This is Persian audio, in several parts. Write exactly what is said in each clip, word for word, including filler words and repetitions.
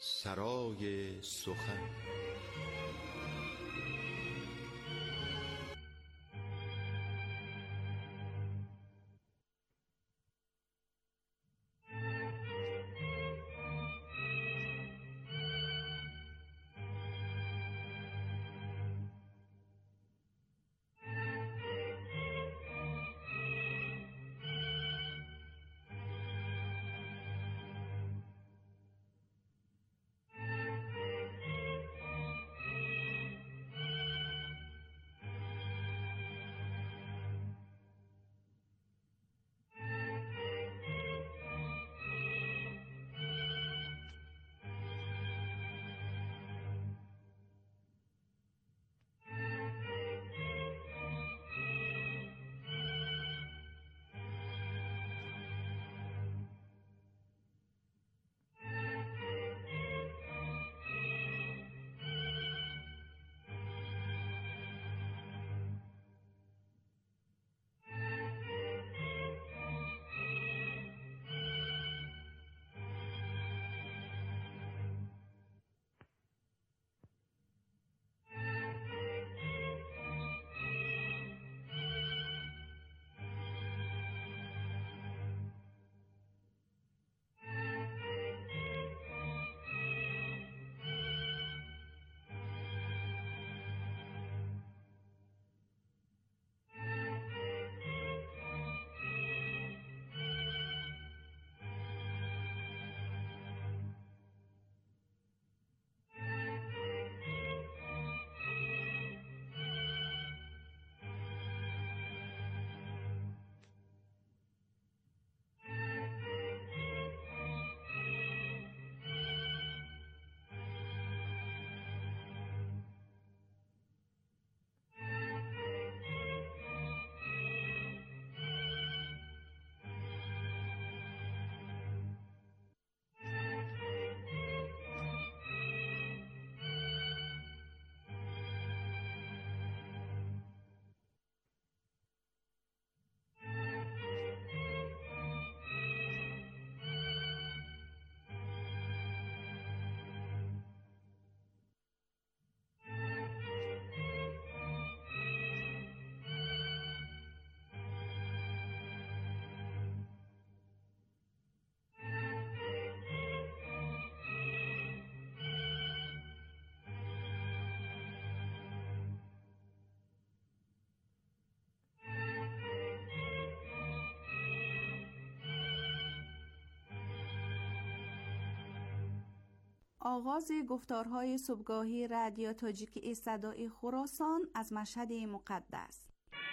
سرای سخن. آغاز گفتارهای صبحگاهی رادیو تاجیکی صدای خراسان از مشهد مقدس.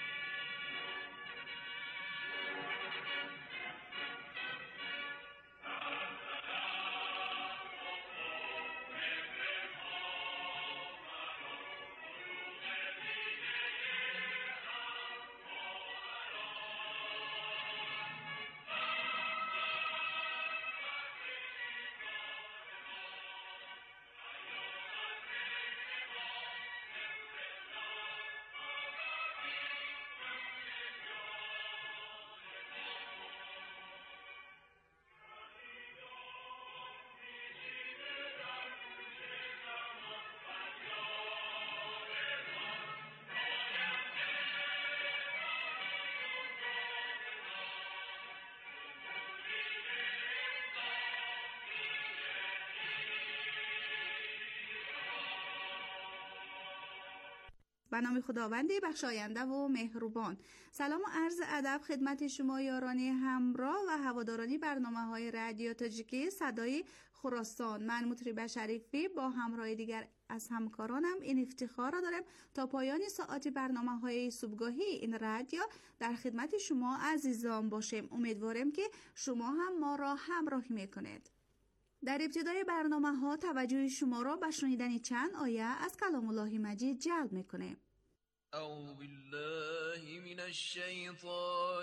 به نام خداوند بخشاینده و مهربان. سلام و عرض ادب خدمت شما یاران همراه و هواداران برنامه‌های رادیو تاجیکی صدای خراسان. من مطرب شریفی با همراه دیگر از همکارانم این افتخار را دارم تا پایان ساعت برنامه‌های صبحگاهی این رادیو در خدمت شما عزیزان باشیم. امیدوارم که شما هم ما را همراهی میکنید. در ابتدای برنامه ها توجه شما را به شنیدن چند آیه از کلام الله مجید جلب میکنه. اعوذ بالله من الشیطان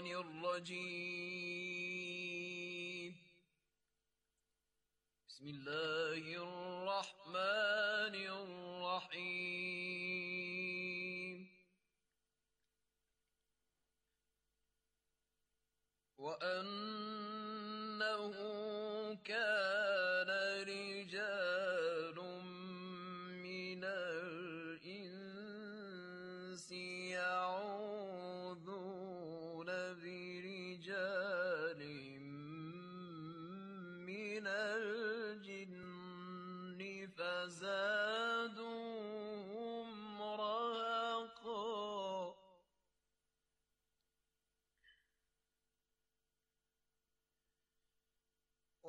الرجیم. بسم الله الرحمن الرحیم. وأنه كان رجال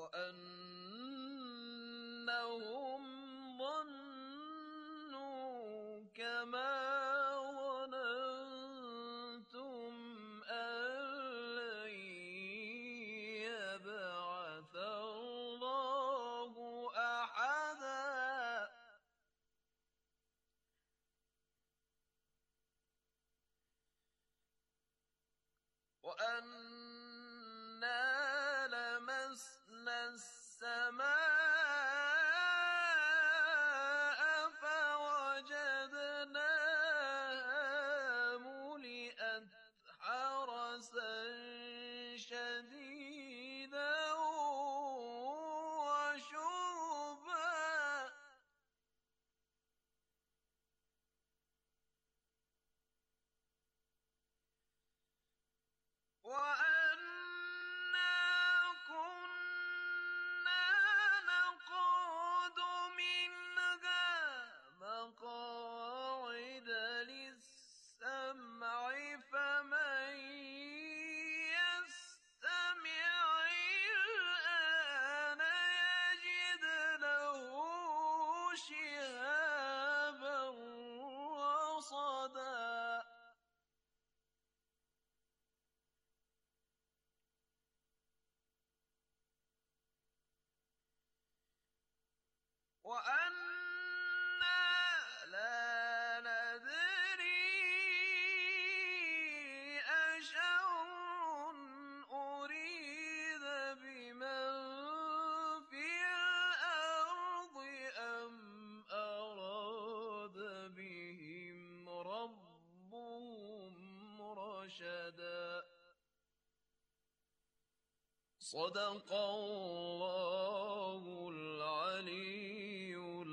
وأنهم ظنوا كما ظننتم أن لن يبعث الله أحدا وأنا لمسنا السماء فوجدناها ملئت حرسا شديدا وشهبا وأنا كنا نقعد منها مقاعد للسمع فمن يستمع الآن يجد له شهابا رصدا وأنا لا ندري أشر أريد بمن في الأرض أم أراد بهم ربهم رشدا صدق الله العلی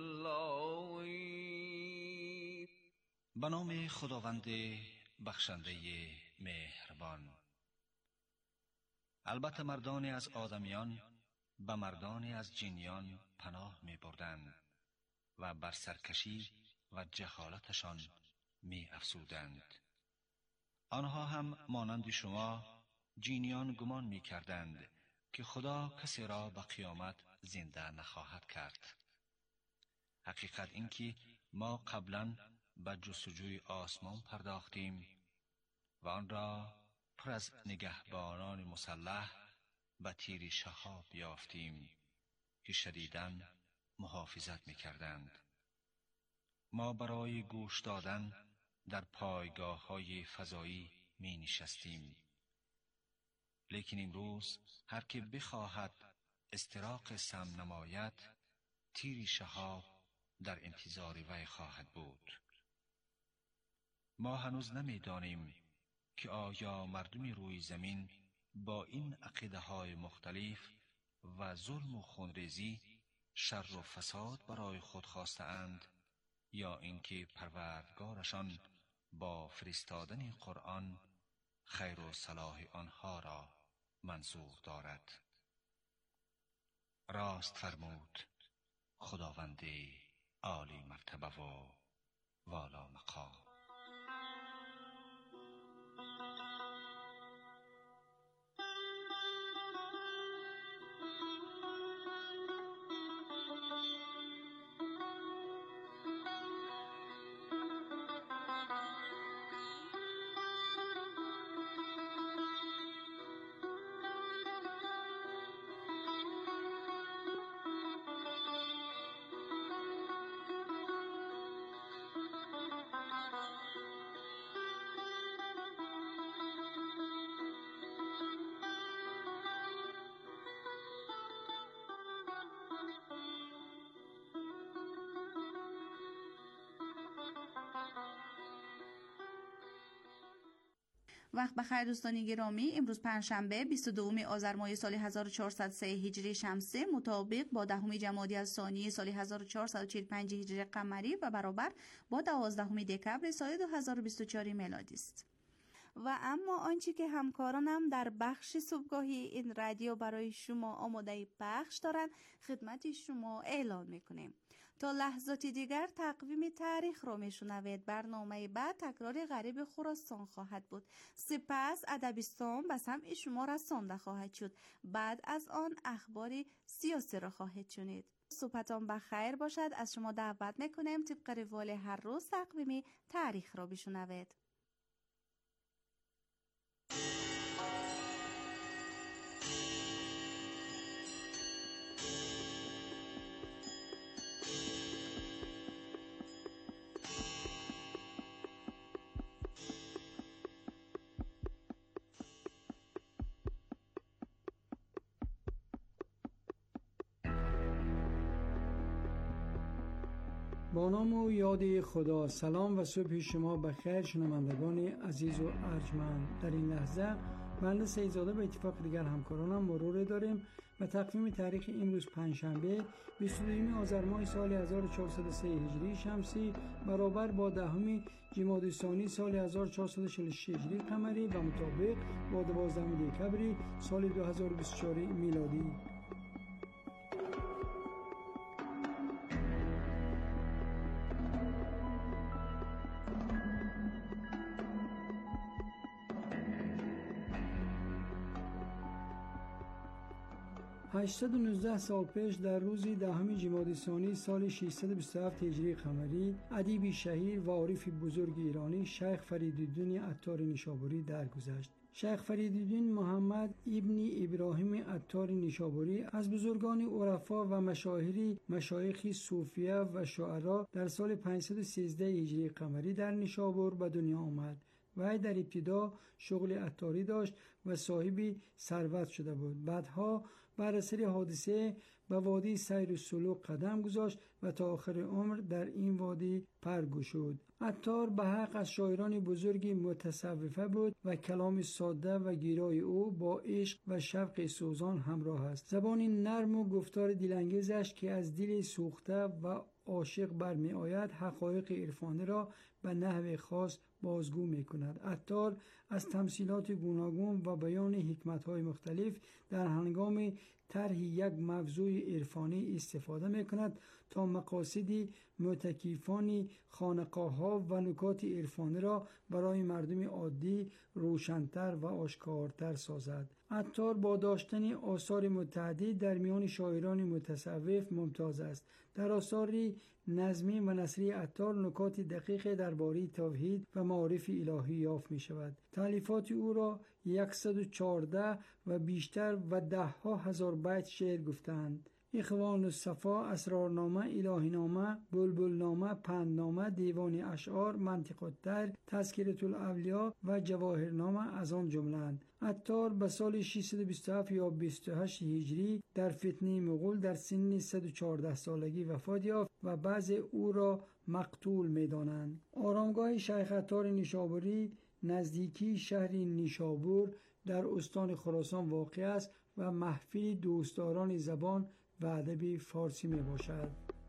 العظیم. به نام خداوند بخشنده مهربان. البته مردانی از آدمیان به مردانی از جنیان پناه می بردند و بر سرکشی و جهالتشان می افزودند. آنها هم مانند شما جنیان گمان می کردند که خدا کسی را به قیامت زنده نخواهد کرد. حقیقت این که ما قبلا به جستجوی آسمان پرداختیم و آن را پر از نگهبانان مسلح به تیر شهاب یافتیم که شدیداً محافظت می کردند. ما برای گوش دادن در پایگاه های فضایی می نشستیم، لیکن امروز هر که بخواهد استراق سم نماید تیر شهاب در انتظار وی خواهد بود. ما هنوز نمی دانیم که آیا مردم روی زمین با این عقیده های مختلف و ظلم و خونریزی شر و فساد برای خود خواسته اند یا اینکه پروردگارشان با فرستادن قرآن خیر و صلاح آنها را منظور دارد. راست فرمود خداوند عالی مرتبه و والا مقام. وقت بخیر دوستان گرامی. امروز پنجشنبه بیست و دوم آذر ماه سال هزار و چهارصد و سه هجری شمسی مطابق با دهم جمادی الثانی سال هزار و چهارصد و چهل و پنج هجری قمری و برابر با دوازدهم دکبر سال دو هزار و بیست و چهار میلادی است. و اما آنچه که همکارانم در بخش صبحگاهی این رادیو برای شما آماده پخش دارند خدمت شما اعلام میکنیم. تا لحظاتی دیگر تقویم تاریخ را میشنوید. برنامه بعد تکرار غریب خراسان خواهد بود. سپس ادبیستان به سمع شما رسانده خواهد شد. بعد از آن اخباری سیاسی را خواهید شنید. صبحتان بخیر باشد. از شما دعوت میکنیم طبق روال هر روز تقویم تاریخ را بشنوید. با نام و یاد خدا. سلام و صبح شما بخیر شنوندگان عزیز و ارجمند. در این لحظه بنده سیدزاده به اتفاق دیگر همکارانم مرور داریم و تقویم تاریخ امروز پنجشنبه بیست و دوم آذر ماه سال هزار و چهارصد و سه هجری شمسی برابر با دهم جمادی ثانی سال هزار و چهارصد و چهل و شش هجری قمری و مطابق با دوازدهم دکبر سال دو هزار و بیست و چهار میلادی. هشتصد و نوزده سال پیش در روز دهم جمادی ثانی سال ششصد و بیست و هفت هجری قمری ادیب شهیر و عارف بزرگ ایرانی شیخ فریدالدین عطار نیشابوری درگذشت. شیخ فریدالدین محمد ابن ابراهیم عطار نیشابوری از بزرگان عرفا و مشاهیر مشایخ صوفیه و شعرا در سال پانصد و سیزده هجری قمری در نیشابور به دنیا آمد. وی در ابتدا شغل عطاری داشت و صاحب ثروت شده بود. بعدها بر اثر حادثه به وادی سیر و سلوک قدم گذاشت و تا آخر عمر در این وادی پر گشود. عطار به حق از شاعران بزرگی متصوفه بود و کلام ساده و گیرای او با عشق و شوق سوزان همراه است. زبان نرم و گفتار دلانگیزش که از دل سوخته و عاشق برمی آید حقایق عرفانی را به نحو خاص بازگو می کند. عطار از تمثیلات گوناگون و بیان حکمت‌های مختلف در هنگام طرح یک موضوع عرفانی استفاده می کند تا مقاصد معتکفان خانقاه‌ها و نکات عرفانی را برای مردم عادی روشن‌تر و آشکارتر سازد. عطار با داشتن آثار متعدد در میان شاعران متصوف ممتاز است. در آثار نظمی و نثری عطار نکات دقیق درباره توحید و معارف الهی یافت می شود. تالیفات او را صد و چهارده و بیشتر و ده ها هزار بیت شعر گفتند. اخوان الصفا، اسرارنامه، الهینامه، بلبلنامه، پندنامه، دیوان اشعار، منطق الطیر، تذکرة الاولیا و جواهرنامه از آن جمله‌اند. عطار به سال ششصد و بیست و هفت یا بیست و هشت هجری در فتنه مغول در سن صد و چهارده سالگی وفات یافت و بعضی او را مقتول می‌دانند. آرامگاه شیخ عطار نیشابوری نزدیکی شهر نیشابور در استان خراسان واقع است و محفل دوستداران زبان و ادب فارسی می باشد.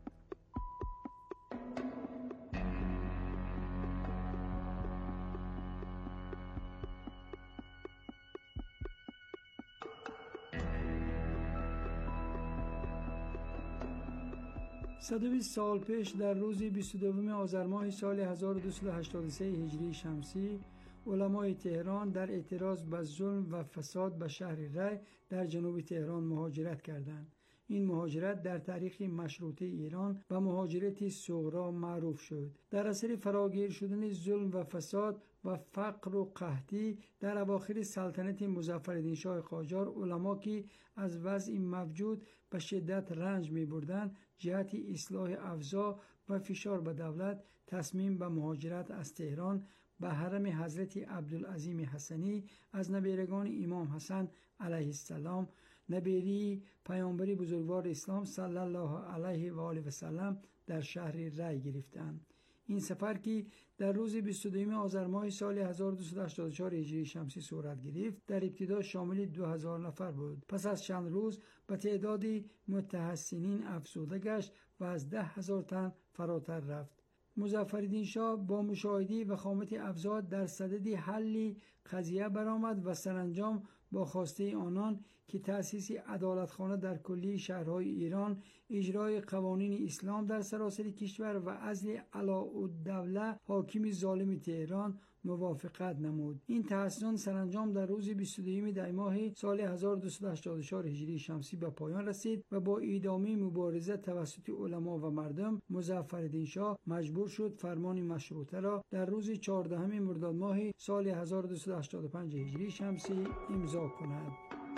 صد و بیست سال پیش در روز بیست و دوم آذر ماه سال هزار و دویست و هشتاد و سه هجری شمسی علمای تهران در اعتراض به ظلم و فساد به شهر ری در جنوب تهران مهاجرت کردند. این مهاجرت در تاریخ مشروطه ایران و مهاجرت صغرا معروف شد. در اثر فراگیر شدن ظلم و فساد و فقر و قحطی در اواخر سلطنت مظفرالدین شاه قاجار علما که از وضع موجود به شدت رنج می بردند جهت اصلاح اوضاع و فشار به دولت تصمیم به مهاجرت از تهران به حرم حضرت عبدالعظیم حسنی از نبیرگان امام حسن علیه السلام نبیری پیامبر بزرگوار اسلام صلی الله علیه و آله و سلم در شهر ری گرفتند. این سفر که در روز بیست و دوم آذر ماه سال هزار و دویست و هشتاد و چهار هجری شمسی صورت گرفت در ابتدا شامل دو هزار نفر بود. پس از چند روز به تعداد متحسنین افزوده گشت و از ده هزار تن فراتر رفت. مظفرالدین شاه با مشاهده و خامت افزاد در صدد حل قضیه برآمد و سرانجام با خواسته آنان که تأسیس عدالتخانه در کلیه شهرهای ایران، اجرای قوانین اسلام در سراسر کشور و عزل علاءالدوله حاکم ظالم تهران موافقت نمود. این تحسن سرانجام در روز بیست و دو دی ماه سال هزار و دویست و هشتاد و چهار هجری شمسی به پایان رسید و با ادامه مبارزه توسط علما و مردم مظفرالدین شاه مجبور شد فرمان مشروطه را در روز چهاردهم مرداد ماه سال هزار و دویست و هشتاد و پنج هجری شمسی امضا کند.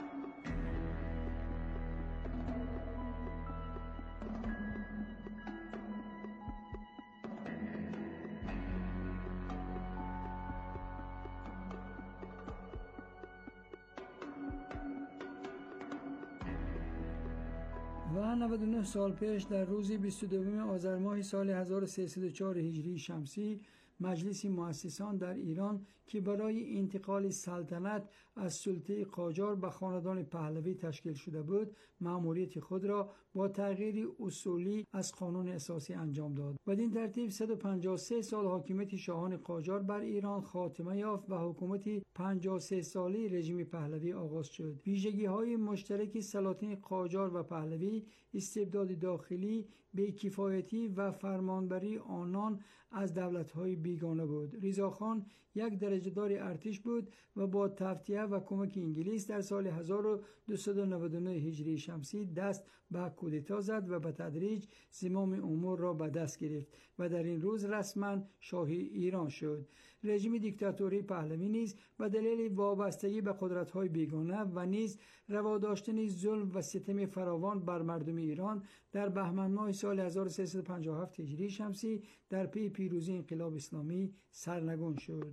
و نود و نه سال پیش در روز بیست و دو آذر ماه سال هزار و سیصد و چهار هجری شمسی مجلس مؤسسان در ایران که برای انتقال سلطنت از سلطه قاجار به خاندان پهلوی تشکیل شده بود، مأموریت خود را با تغییر اصولی از قانون اساسی انجام داد. بدین ترتیب صد و پنجاه و سه سال حاکمیت شاهان قاجار بر ایران خاتمه یافت و حکومت پنجاه و سه ساله رژیم پهلوی آغاز شد. ویژگی‌های مشترک سلاطین قاجار و پهلوی استبداد داخلی، بی‌کفایتی و فرمانبری آنان از دولت‌های بیگانه بود. رضاخان یک درجه‌دار ارتش بود و با تفتیه و کمک انگلیس در سال هزار و دویست و نود و نه هجری شمسی دست به کودتا زد و به تدریج زمام امور را به دست گرفت و در این روز رسما شاه ایران شد. رژیم دیکتاتوری پهلوی نیز به دلیل وابستگی به قدرت‌های بیگانه و نیز روا داشتن ظلم و ستم فراوان بر مردم ایران در بهمن ماه سال هزار و سیصد و پنجاه و هفت هجری شمسی در پی پیروزی انقلاب اسلامی سرنگون شد.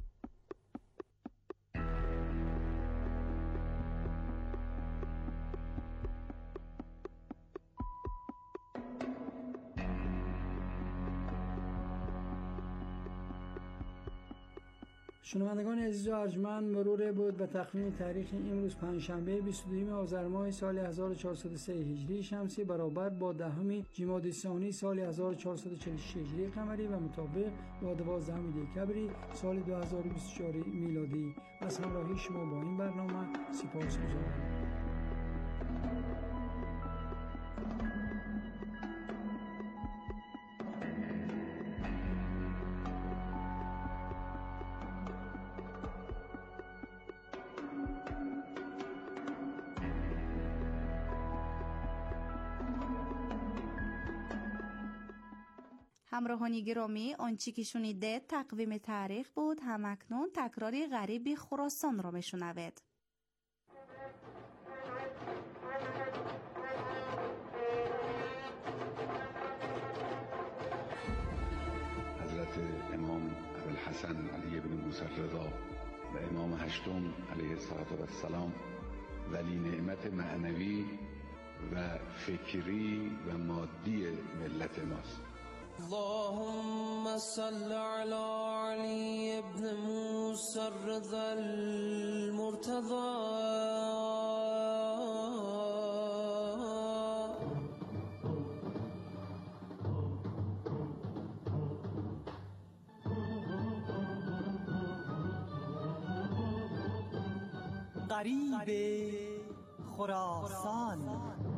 شنوندگان عزیز و ارجمند، مرور بود به تقویم تاریخ امروز پنجشنبه بیست و دو آذر ماه سال هزار و چهارصد و سه هجری شمسی برابر با دهم جمادی الثانی سال هزار و چهارصد و چهل و شش هجری قمری و مطابق با دوازدهم دکبر سال دو هزار و بیست و چهار میلادی. از همراهی شما با این برنامه سپاسگزارم. همراهان گرامی، آنچه که شنیده تقویم تاریخ بود. همکنون تکراری غریب خراسان را میشنوید. حضرت امام ابوالحسن علی بن موسی رضا و امام هشتم علیه السلام ولی نعمت معنوی و فکری و مادی ملت ماست. اللهم صل على علي بن موسى الرضا المرتضى غریب خراسان.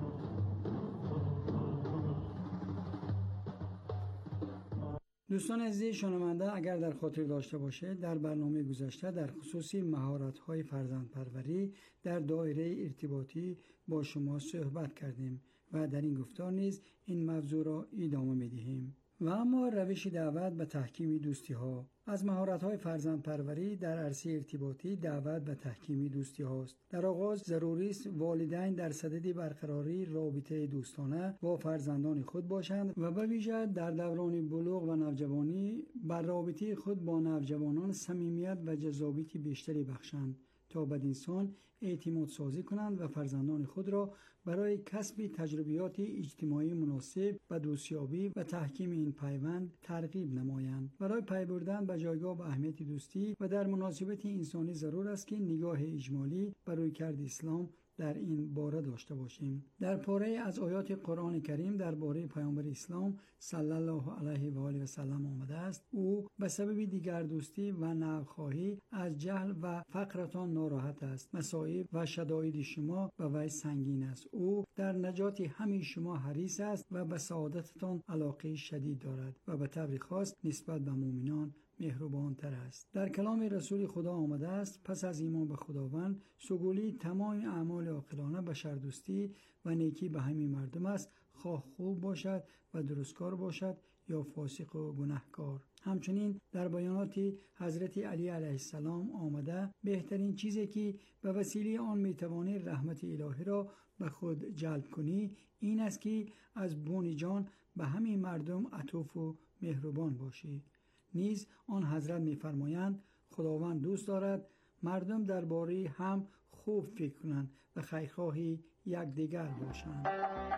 دوستان عزیز شنونده، اگر در خاطر داشته باشه در برنامه گذشته در خصوص مهارت‌های فرزندپروری در دایره ارتباطی با شما صحبت کردیم و در این گفتار نیز این موضوع را ادامه می‌دهیم. و اما روش دعوت به تحکیم دوستی ها. از مهارت‌های فرزندپروری در عرصه ارتباطی دعوت به تحکیم دوستی هاست. در آغاز ضروری است والدین در صدد برقراری رابطه دوستانه با فرزندان خود باشند و به ویژه در دوران بلوغ و نوجوانی بر رابطه خود با نوجوانان صمیمیت و جذابیت بیشتری بخشند تا بدینسان اعتماد سازی کنند و فرزندان خود را برای کسب تجربیات اجتماعی مناسب و دوستیابی و تحکیم این پیوند ترغیب نمایند. برای پی بردن به جایگاه و اهمیت دوستی و در مناسبت انسانی ضرور است که نگاه اجمالی بر رویکرد اسلام در این باره داشته باشیم. در پاره از آیات قرآن کریم درباره پیامبر اسلام صلی الله علیه و آله و سلم آمده است: او به سبب دیگر دوستی و نفع‌خواهی از جهل و فقرتان ناراحت است. مصائب و شدائد شما به وی سنگین است. او در نجات همه شما حریص است و به سعادتتان علاقه شدید دارد و به طبع خاص نسبت به مؤمنان مهربان تر است. در کلام رسول خدا آمده است: پس از ایمان به خداوند سگولی تمام اعمال عاقلانه بشردوستی و نیکی به همه مردم است، خواه خوب باشد و درستکار باشد یا فاسق و گناهکار. همچنین در بیانات حضرت علی علیه السلام آمده: بهترین چیزی که به وسیله آن میتوانی رحمت الهی را به خود جلب کنی این است که از بون جان به همه مردم عطوف و مهربان باشی. نیز آن حضرت می‌فرمایند: خداوند دوست دارد مردم درباره هم خوب فکر کنند و خیرخواه یکدیگر باشند.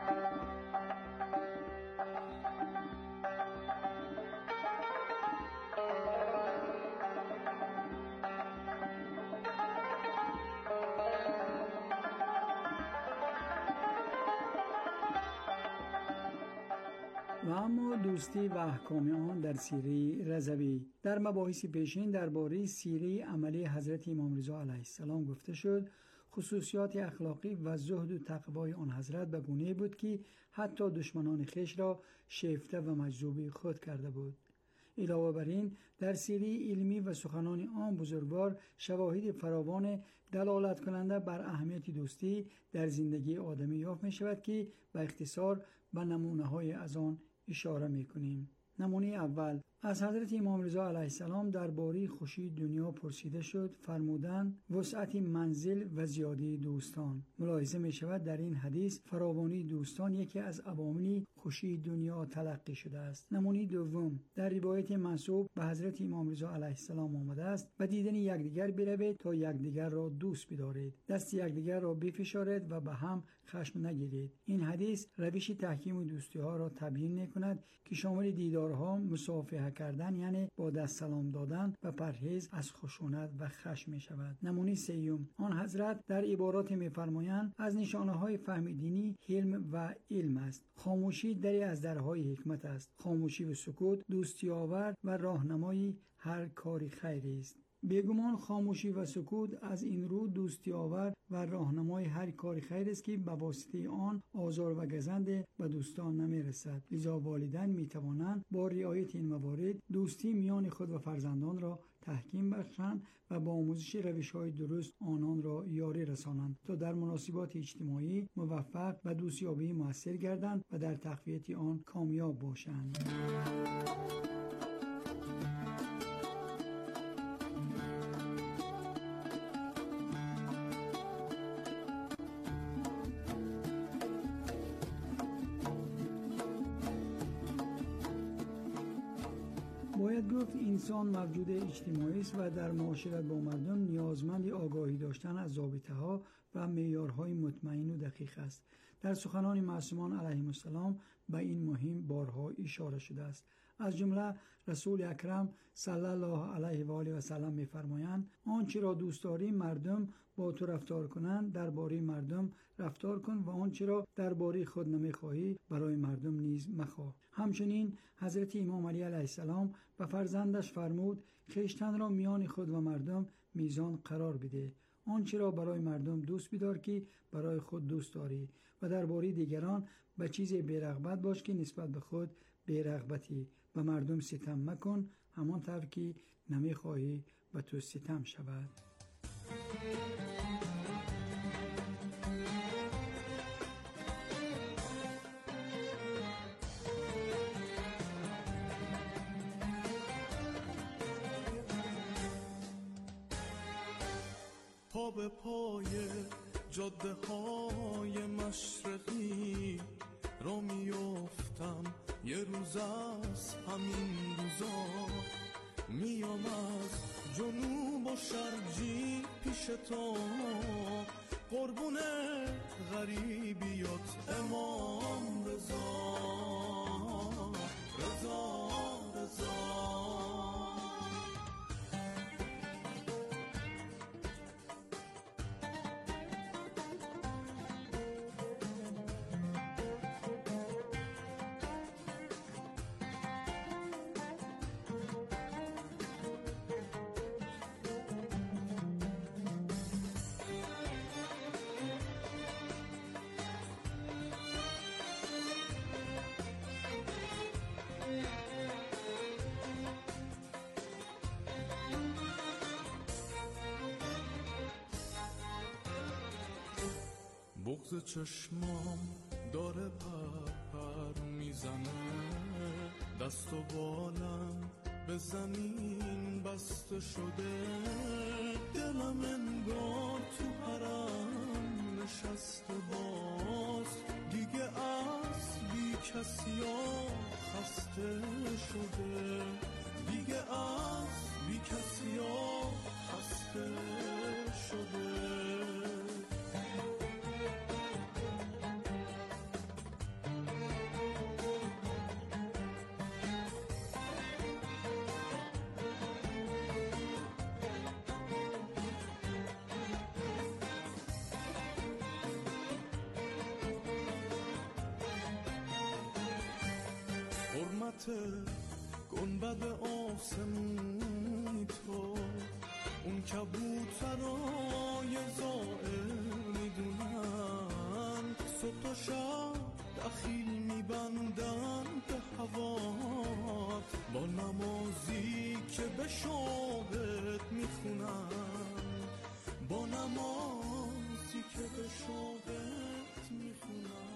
و اما دوستی و احکام آن در سیره رضوی. در مباحث پیشین درباره سیره عملی حضرت امام رضا علیه السلام گفته شد. خصوصیات اخلاقی و زهد و تقوای آن حضرت به گونه بود که حتی دشمنان خویش را شیفته و مجذوب خود کرده بود. علاوه بر این در سیره علمی و سخنان آن بزرگوار شواهد فراوان دلالت کننده بر اهمیت دوستی در زندگی آدمی یافت می شود که به اختصار به نمونه های از آن اشاره می کنیم. نمونه اول از حضرت امام رضا علیه السلام درباره خوشی دنیا پرسیده شد. فرمودند: وسعت منزل و زیادی دوستان. ملاحظه می شود در این حدیث فراوانی دوستان یکی از عوامل خوشی دنیا تلقی شده است. نمونه دوم در روایت منسوب به حضرت امام رضا علیه السلام آمده است: به دیدن یکدیگر بروید تا یکدیگر را دوست بدارید، دست یکدیگر را بفشارید و به هم خشم نگیرید. این حدیث روش تحکیم دوستی ها را تبیین می کند که شامل دیدارها، مصافحه کردن یعنی با دست سلام دادن و پرهیز از خشونت و خشم می شود. نمونه سیوم آن حضرت در عبارات می فرمایند: از نشانه های فهم دینی حلم و علم است. خاموشی دری از درهای حکمت است. خاموشی و سکوت دوستی آور و راهنمای هر کاری خیری است. بیگمان خاموشی و سکوت از این رو دوستی آور و راهنمای هر کاری خیر است که به واسطه آن آزار و گزند به دوستان نمی رسد. لذا والدین می توانند با رعایت این موارد دوستی میان خود و فرزندان را تحکیم بخشند و با آموزش روش‌های درست آنان را یاری رسانند تا در مناسبات اجتماعی موفق و دوستیابی موثر گردند و در تقویت آن کامیاب باشند. باید گفت انسان موجود اجتماعی است و در معاشرت با مردم نیازمند آگاهی داشتن از ضابطه‌ها و معیارهای مطمئن و دقیق است. در سخنان معصومان علیهم السلام به این مهم بارها اشاره شده است. از جمله رسول اکرم صلی الله علیه و آله و سلم می‌فرمایند: آنچه را دوست داری مردم با تو رفتار کنند درباره مردم رفتار کن و آنچه را درباره خود نمی‌خواهی برای مردم نیز مخواه. همچنین حضرت امام علی علیه السلام به فرزندش فرمود: خویشتن را میان خود و مردم میزان قرار بده. آنچه را برای مردم دوست بدار که برای خود دوست داری و درباره دیگران به چیزی بی‌رغبت باش که نسبت به خود بی‌رغبتی. به مردم ستم مکن همان طور که نمیخواهی به تو ستم شود. پا به پای جاده های مشرقی را میافتم، یه روز از همین روزا میام از جنوب و شرقی پیش تو، قربون غریبیات امام رضا رضا رضا. بغض چشمام داره پر پر میزنه، دست و بالم به زمین بسته شده، دلم انگار تو حرم نشسته باز، دیگه از بی کسی ها خسته شده، دیگه از بی کسی ها خسته شده. گنبد آسمونی تو، اون کبوترای زائر میدونن، صبح تا شب دخیل میبندن به هوات، با نمازی که به شاهد میخونن، با نمازی که به شاهد میخونن.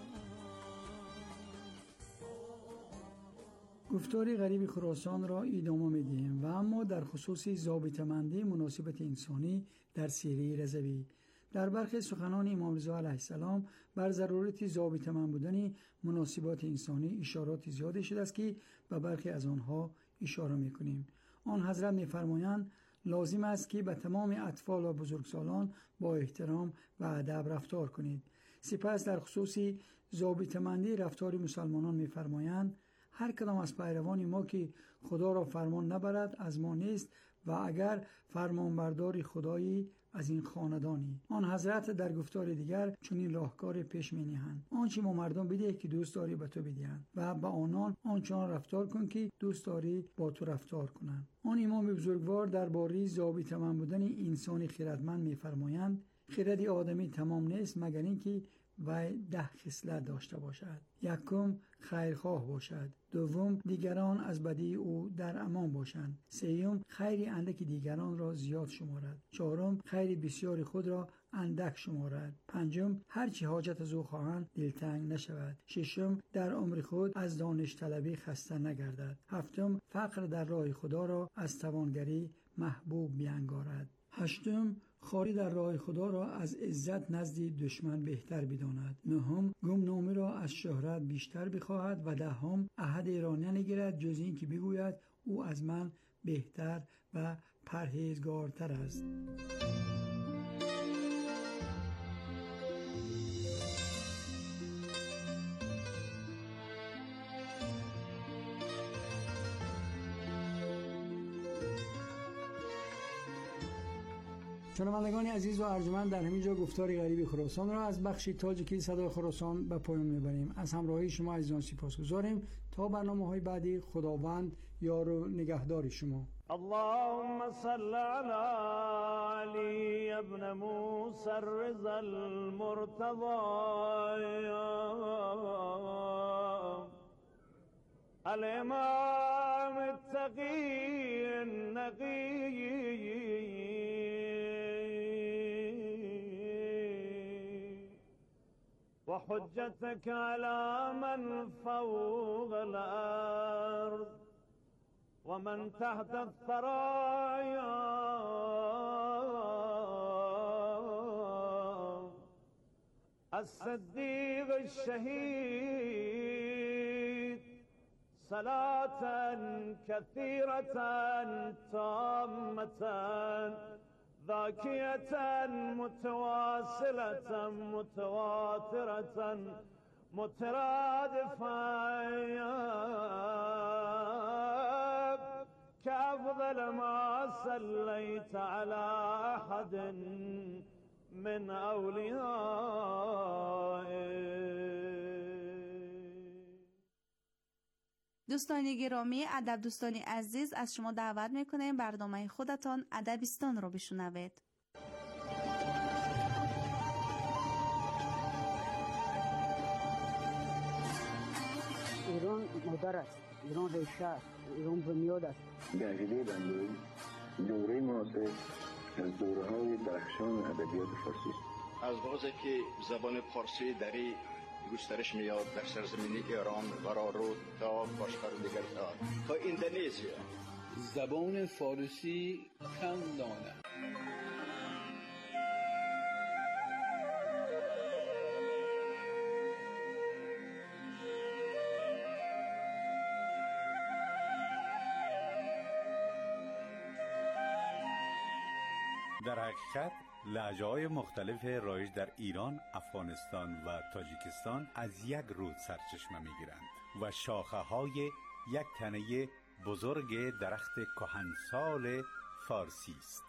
گفتاری غریب خراسان را ادامه میدیم و اما در خصوص ضابطه‌مندی مناسبت انسانی در سیره رضوی. در برخی سخنان امام رضا علیه السلام بر ضرورت ضابطه‌مند بودن مناسبات انسانی اشارات زیادی شده است که به برخی از آنها اشاره میکنیم. آن حضرت میفرمایند لازم است که به تمام اطفال و بزرگسالان با احترام و ادب رفتار کنید. سپس در خصوص ضابطه‌مندی رفتار مسلمانان میفرمایند هر کدام از پیروان ما که خدا را فرمان نبرد از ما نیست و اگر فرمانبردار خدایی از این خاندانی. آن حضرت در گفتار دیگر چنین راهکار پیش می نهند: آنچه ما مردم بده که دوست داری به تو بدهند و به آنان آنچنان رفتار کن که دوست داری با تو رفتار کنند. آن امام بزرگوار درباره ضابطه‌مند بودن انسان خردمند می فرمایند خرد آدمی تمام نیست مگر اینکه و ده خصلت داشته باشد. یکم خیرخواه باشد، دوم دیگران از بدی او در امان باشند، سوم خیر اندک دیگران را زیاد شمارد، چهارم خیر بسیار خود را اندک شمارد، پنجم هر چی حاجت از او خواهند دلتنگ نشود، ششم در عمر خود از دانش طلبی خسته نگردد، هفتم فقر در راه خدا را از توانگری محبوب بیانگارد، هشتم خاری در راه خدا را از عزت نزد دشمن بهتر بداند، نهم گمنامی را از شهرت بیشتر بخواهد و دهم عهد را نگیرد جز این که بگوید او از من بهتر و پرهیزگارتر است. شنوندگان عزیز و ارجمند، در همینجا گفتار غریب خراسان را از بخش تاجیکی صدای خراسان به پایان میبریم. از همراهی شما عزیزان سپاسگزاریم. تا برنامه‌های بعدی خداوند یار و نگهدار شما. اللهم صل علی علی ابن موسی الرضا المرتضى الامام التقی النقی وحجتك على من فوق الأرض ومن تحت الثرايا الصديق الشهيد صلاة كثيرة تامة ذاكية متواصلة متواترة مترادفة كأفضل ما صليت على أحد من أوليائك. دوستان گرامی، ادب دوستان عزیز، از شما دعوت میکنیم برنامه خودتان ادبستان رو بشنوید. ایران مادر است، ایران ریشه است، ایران بنیاد است. به عقیده بنده دوره معاصر از دوره‌های درخشان ادبیات فارسی است. از وقتی که زبان فارسی دری گسترش میاد در سرزمین ایران قرار رو تا باشقر دیگر تا تا اندونزیا. زبان فارسی کم دانه. در حقیقت لهجه‌های مختلف رایج در ایران، افغانستان و تاجیکستان از یک رود سرچشمه می‌گیرند و شاخه‌های یک تنه بزرگ درخت کهنسال فارسی است.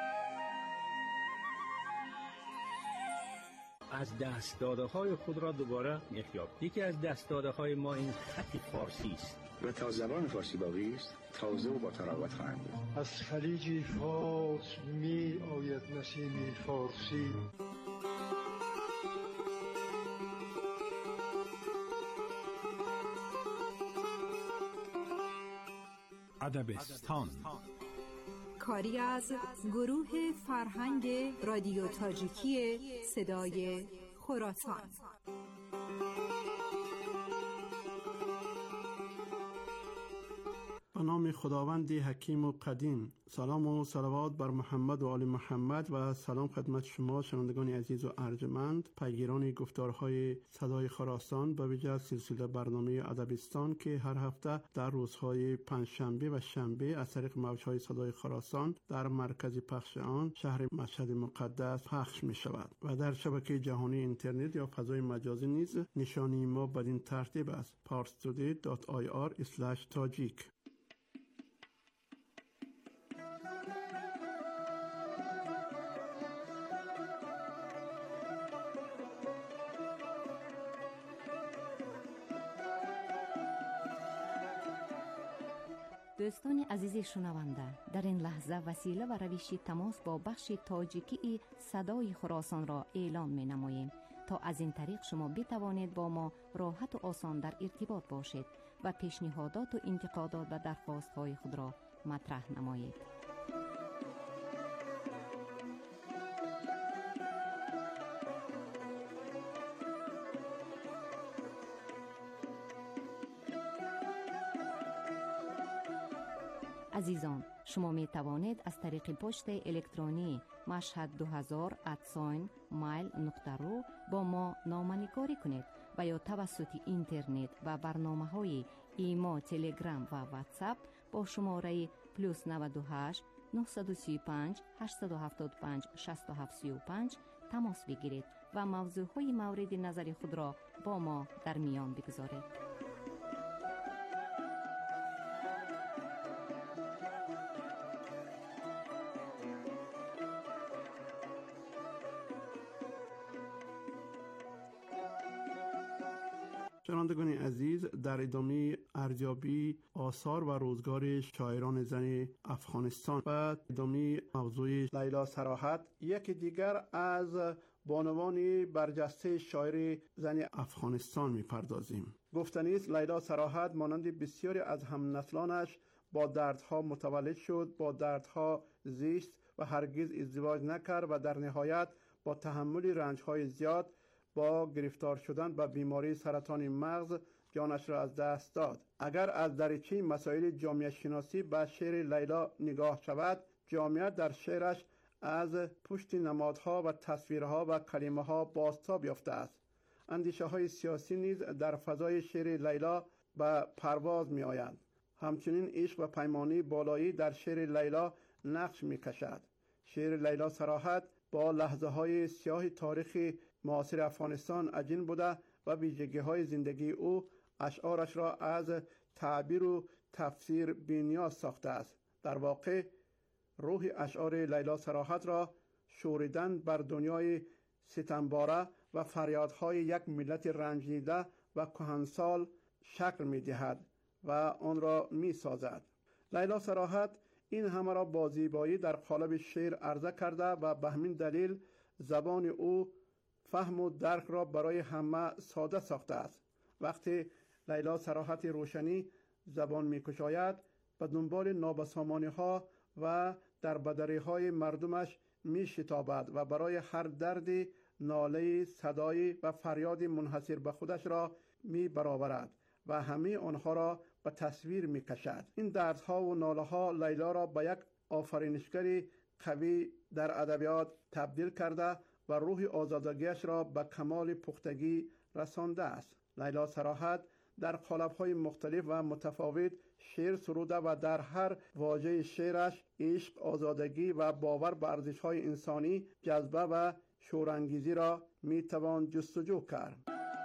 از دست داده های خود را دوباره می‌یابیم. یکی از دست داده های ما این خط فارسی است و تا زبان فارسی باقی است تازه و با تراوت خواهد بود. از خلیج فارس می آید نسیم فارسی. ادبستان کاری از گروه فرهنگ رادیو تاجیکی صدای خراسان. به نام خداوند حکیم و قدیم. سلام و صلوات بر محمد و آل محمد و سلام خدمت شما شنوندگان عزیز و ارجمند، پیگیران گفتارهای صدای خراسان، به ویژه سلسله برنامه ادبستان که هر هفته در روزهای پنجشنبه و شنبه از طریق موجهای صدای خراسان در مرکز پخش آن شهر مشهد مقدس پخش می شود و در شبکه جهانی اینترنت یا فضای مجازی نیز نشانی ما بدین ترتیب است: parstoday dot i r slash tajik. دوستان عزیز شنونده، در این لحظه وسیله و روش تماس با بخش تاجیکی صدای خراسان را اعلام می نماییم تا از این طریق شما بتوانید با ما راحت و آسان در ارتباط باشید و پیشنهادات و انتقادات و درخواست های خود را مطرح نمایید. عزیزان، شما می توانید از طریق پست الکترونی مشهد دو هزار ات مایل نقطه رو با ما نامه‌نگاری کنید و یا توسط اینترنت و برنامه های ایما، تلگرام و واتساپ با شماره پلوس نود و هشت نه سه پنج هشت هفت پنج شش هفت سه پنج تماس بگیرید و موضوع های مورد نظر خود را با ما در میان بگذارید. شنوندگان عزیز، در ادامه ارزیابی آثار و روزگار شاعران زن افغانستان و ادامه موضوع لیلا صراحت، یکی دیگر از بانوان برجسته شاعر زن افغانستان می‌پردازیم. گفتنی است لیلا صراحت مانند بسیاری از همنسلانش با دردها متولد شد، با دردها زیست و هرگز ازدواج نکرد و در نهایت با تحمل رنج‌های زیاد با گرفتار شدن به بیماری سرطان مغز جانش را از دست داد. اگر از دریچه مسائل جامعه شناسی به شعر لیلا نگاه شود، جامعه در شعرش از پشت نمادها و تصویرها و کلمه ها بازتاب یافته است. اندیشه های سیاسی نیز در فضای شعر لیلا به پرواز می آیند. همچنین عشق و پیمانی بالایی در شعر لیلا نقش می کشد. شعر لیلا صراحت با لحظه های سیاه تاریخ معاصر افغانستان عجین بوده و ویژگی های زندگی او اشعارش را از تعبیر و تفسیر بی‌نیاز ساخته است. در واقع روح اشعار لیلا صراحت را شوریدن بر دنیای ستمباره و فریادهای یک ملت رنجیده و کهنسال شکل می دهد و آن را می سازد. لیلا صراحت این همه را با زیبایی در قالب شعر عرضه کرده و به همین دلیل زبان او فهم و درک را برای همه ساده ساخته است. وقتی لیلا صراحت روشنی زبان می کشاید، به دنبال نابسامانی ها و در بدری های مردمش می شتابد و برای هر دردی ناله، صدای و فریاد منحصر به خودش را می برآورد و همه آنها را به تصویر می کشد. این دردها و ناله ها لیلا را به یک آفرینشگری قوی در ادبیات تبدیل کرده و روح آزادگیش را به کمال پختگی رسانده است. لیلا صراحت در قالب‌های مختلف و متفاوت شعر سروده و در هر واژه شعرش عشق، آزادگی و باور به ارزش‌های انسانی، جذبه و شورانگیزی را می‌توان جستجو کرد.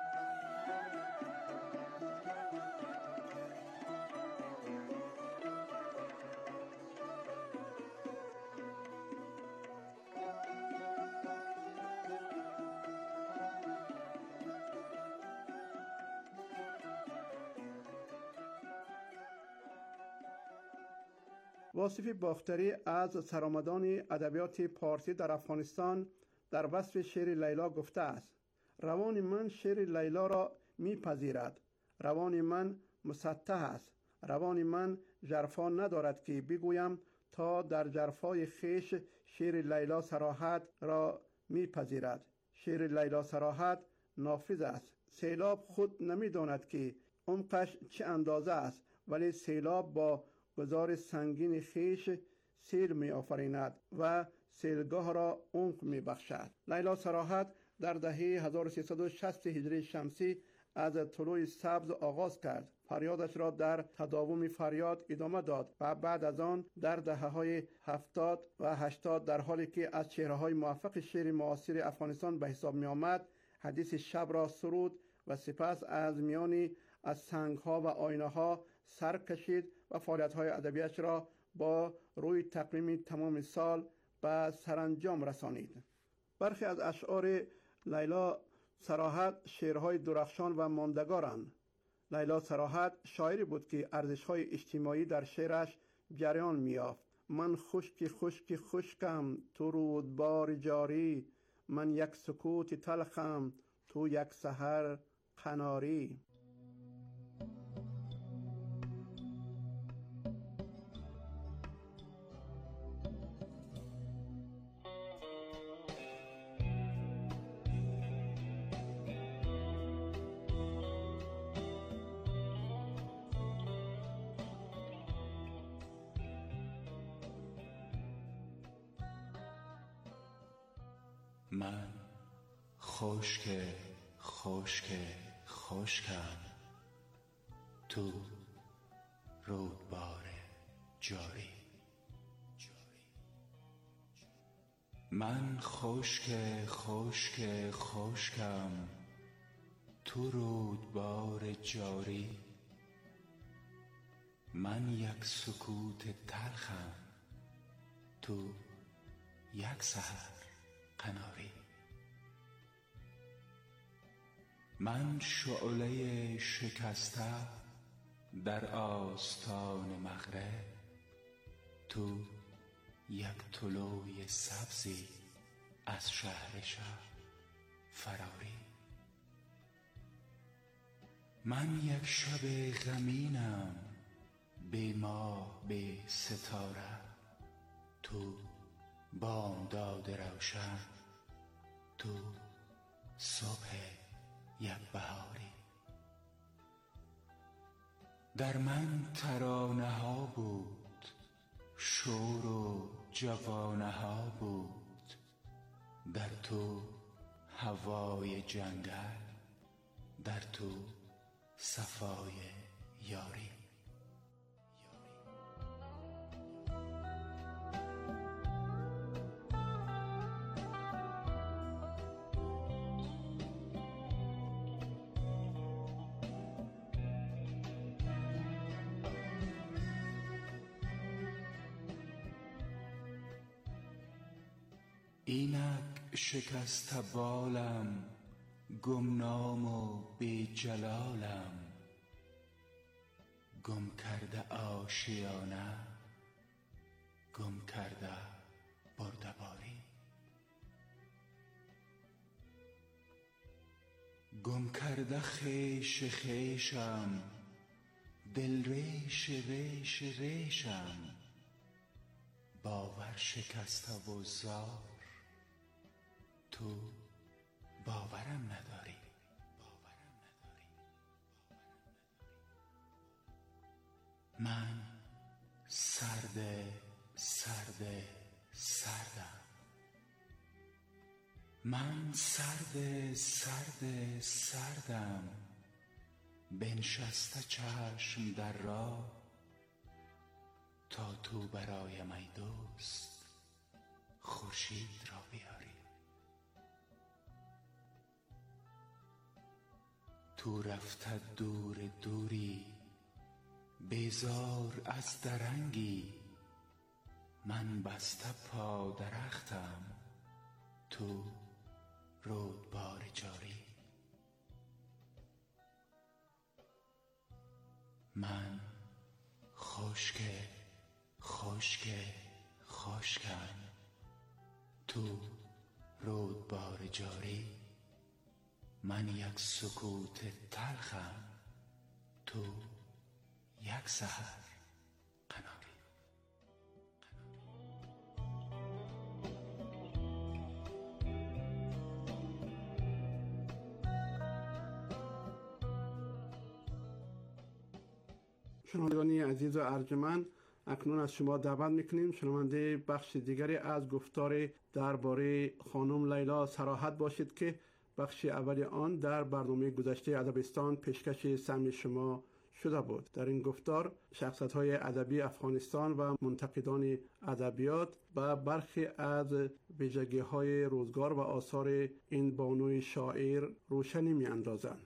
واصف باختری از سرآمدان ادبیات پارسی در افغانستان در وصف شعر لیلا گفته است: روان من شعر لیلا را میپذیرد، روان من مسطح است، روان من ژرفا ندارد که بگویم تا در ژرفای خویش شعر لیلا صراحت را میپذیرد. شعر لیلا صراحت نافذ است. سیلاب خود نمیداند که عمقش چه اندازه است، ولی سیلاب با گذار سنگین خیش سیل می آفریند و سیلگاه را عمق می بخشد. لیلا صراحت در دهه هزار و سیصد و شصت هجری شمسی از طلوع سبز آغاز کرد. فریادش را در تداوم فریاد ادامه داد و بعد از آن در دهه‌های هفتاد و هشتاد در حالی که از چهره‌های موفق شعر معاصر افغانستان به حساب می آمد، حدیث شب را سرود و سپس از میانی از سنگ‌ها و آینه‌ها سر کشید و فعالیت‌های ادبیش را با روی تقویم تمام سال به سرانجام رسانید. برخی از اشعار لیلا صراحت شعرهای درخشان و ماندگارند. لیلا صراحت شاعری بود که ارزش‌های اجتماعی در شعرش جریان می‌یافت. من خشک خشک خشکم تو رودبار جاری، من یک سکوت تلخم تو یک سحر قناری. من خشک خشک خشکم تو رودبار جاری، من خشک خشک خشکم تو رودبار جاری، من یک سکوت تلخم تو یک سحر قناری، من شعله شکسته در آستان مغرب، تو یک طلوع سبزی از شهر شب فراری، من یک شب غمینم بی ماه بی ستاره، تو بامداد روشن تو صبح یک بهاری، در من ترانه ها بود شور و جوانه ها بود، در تو هوای جنگل در تو صفای یاری. اینک شکست بالم گمنام و بی جلالم، گم کرده آشیانه گم کرده بردباری، گم کرده خیش خیشم دل ریش ریش ریشم، باور شکسته و زار تو من سرد سرد سردم، من سرد سرد سردم، بنشسته چشم در راه تا تو برایم ای دوست خورشید را بیاری. تو رفته دور دوری بیزار از درنگی، من بسته پا درختم تو رودبار جاری. من خشک خشک خشکم تو رودبار جاری، من یک سکوت تلخم تو یک سحر قناری. شنوندگان عزیز و ارجمند، اکنون از شما دعوت میکنیم شنونده بخش دیگری از گفتار درباره خانم لیلا صراحت باشید که بخش اولی آن در برنامه گذشته ادبستان پیشکش سهم شما شده بود. در این گفتار شخصیت‌های ادبی افغانستان و منتقدان ادبیات و برخی از ویژگی‌های روزگار و آثار این بانوی شاعر روشنی می‌اندازند.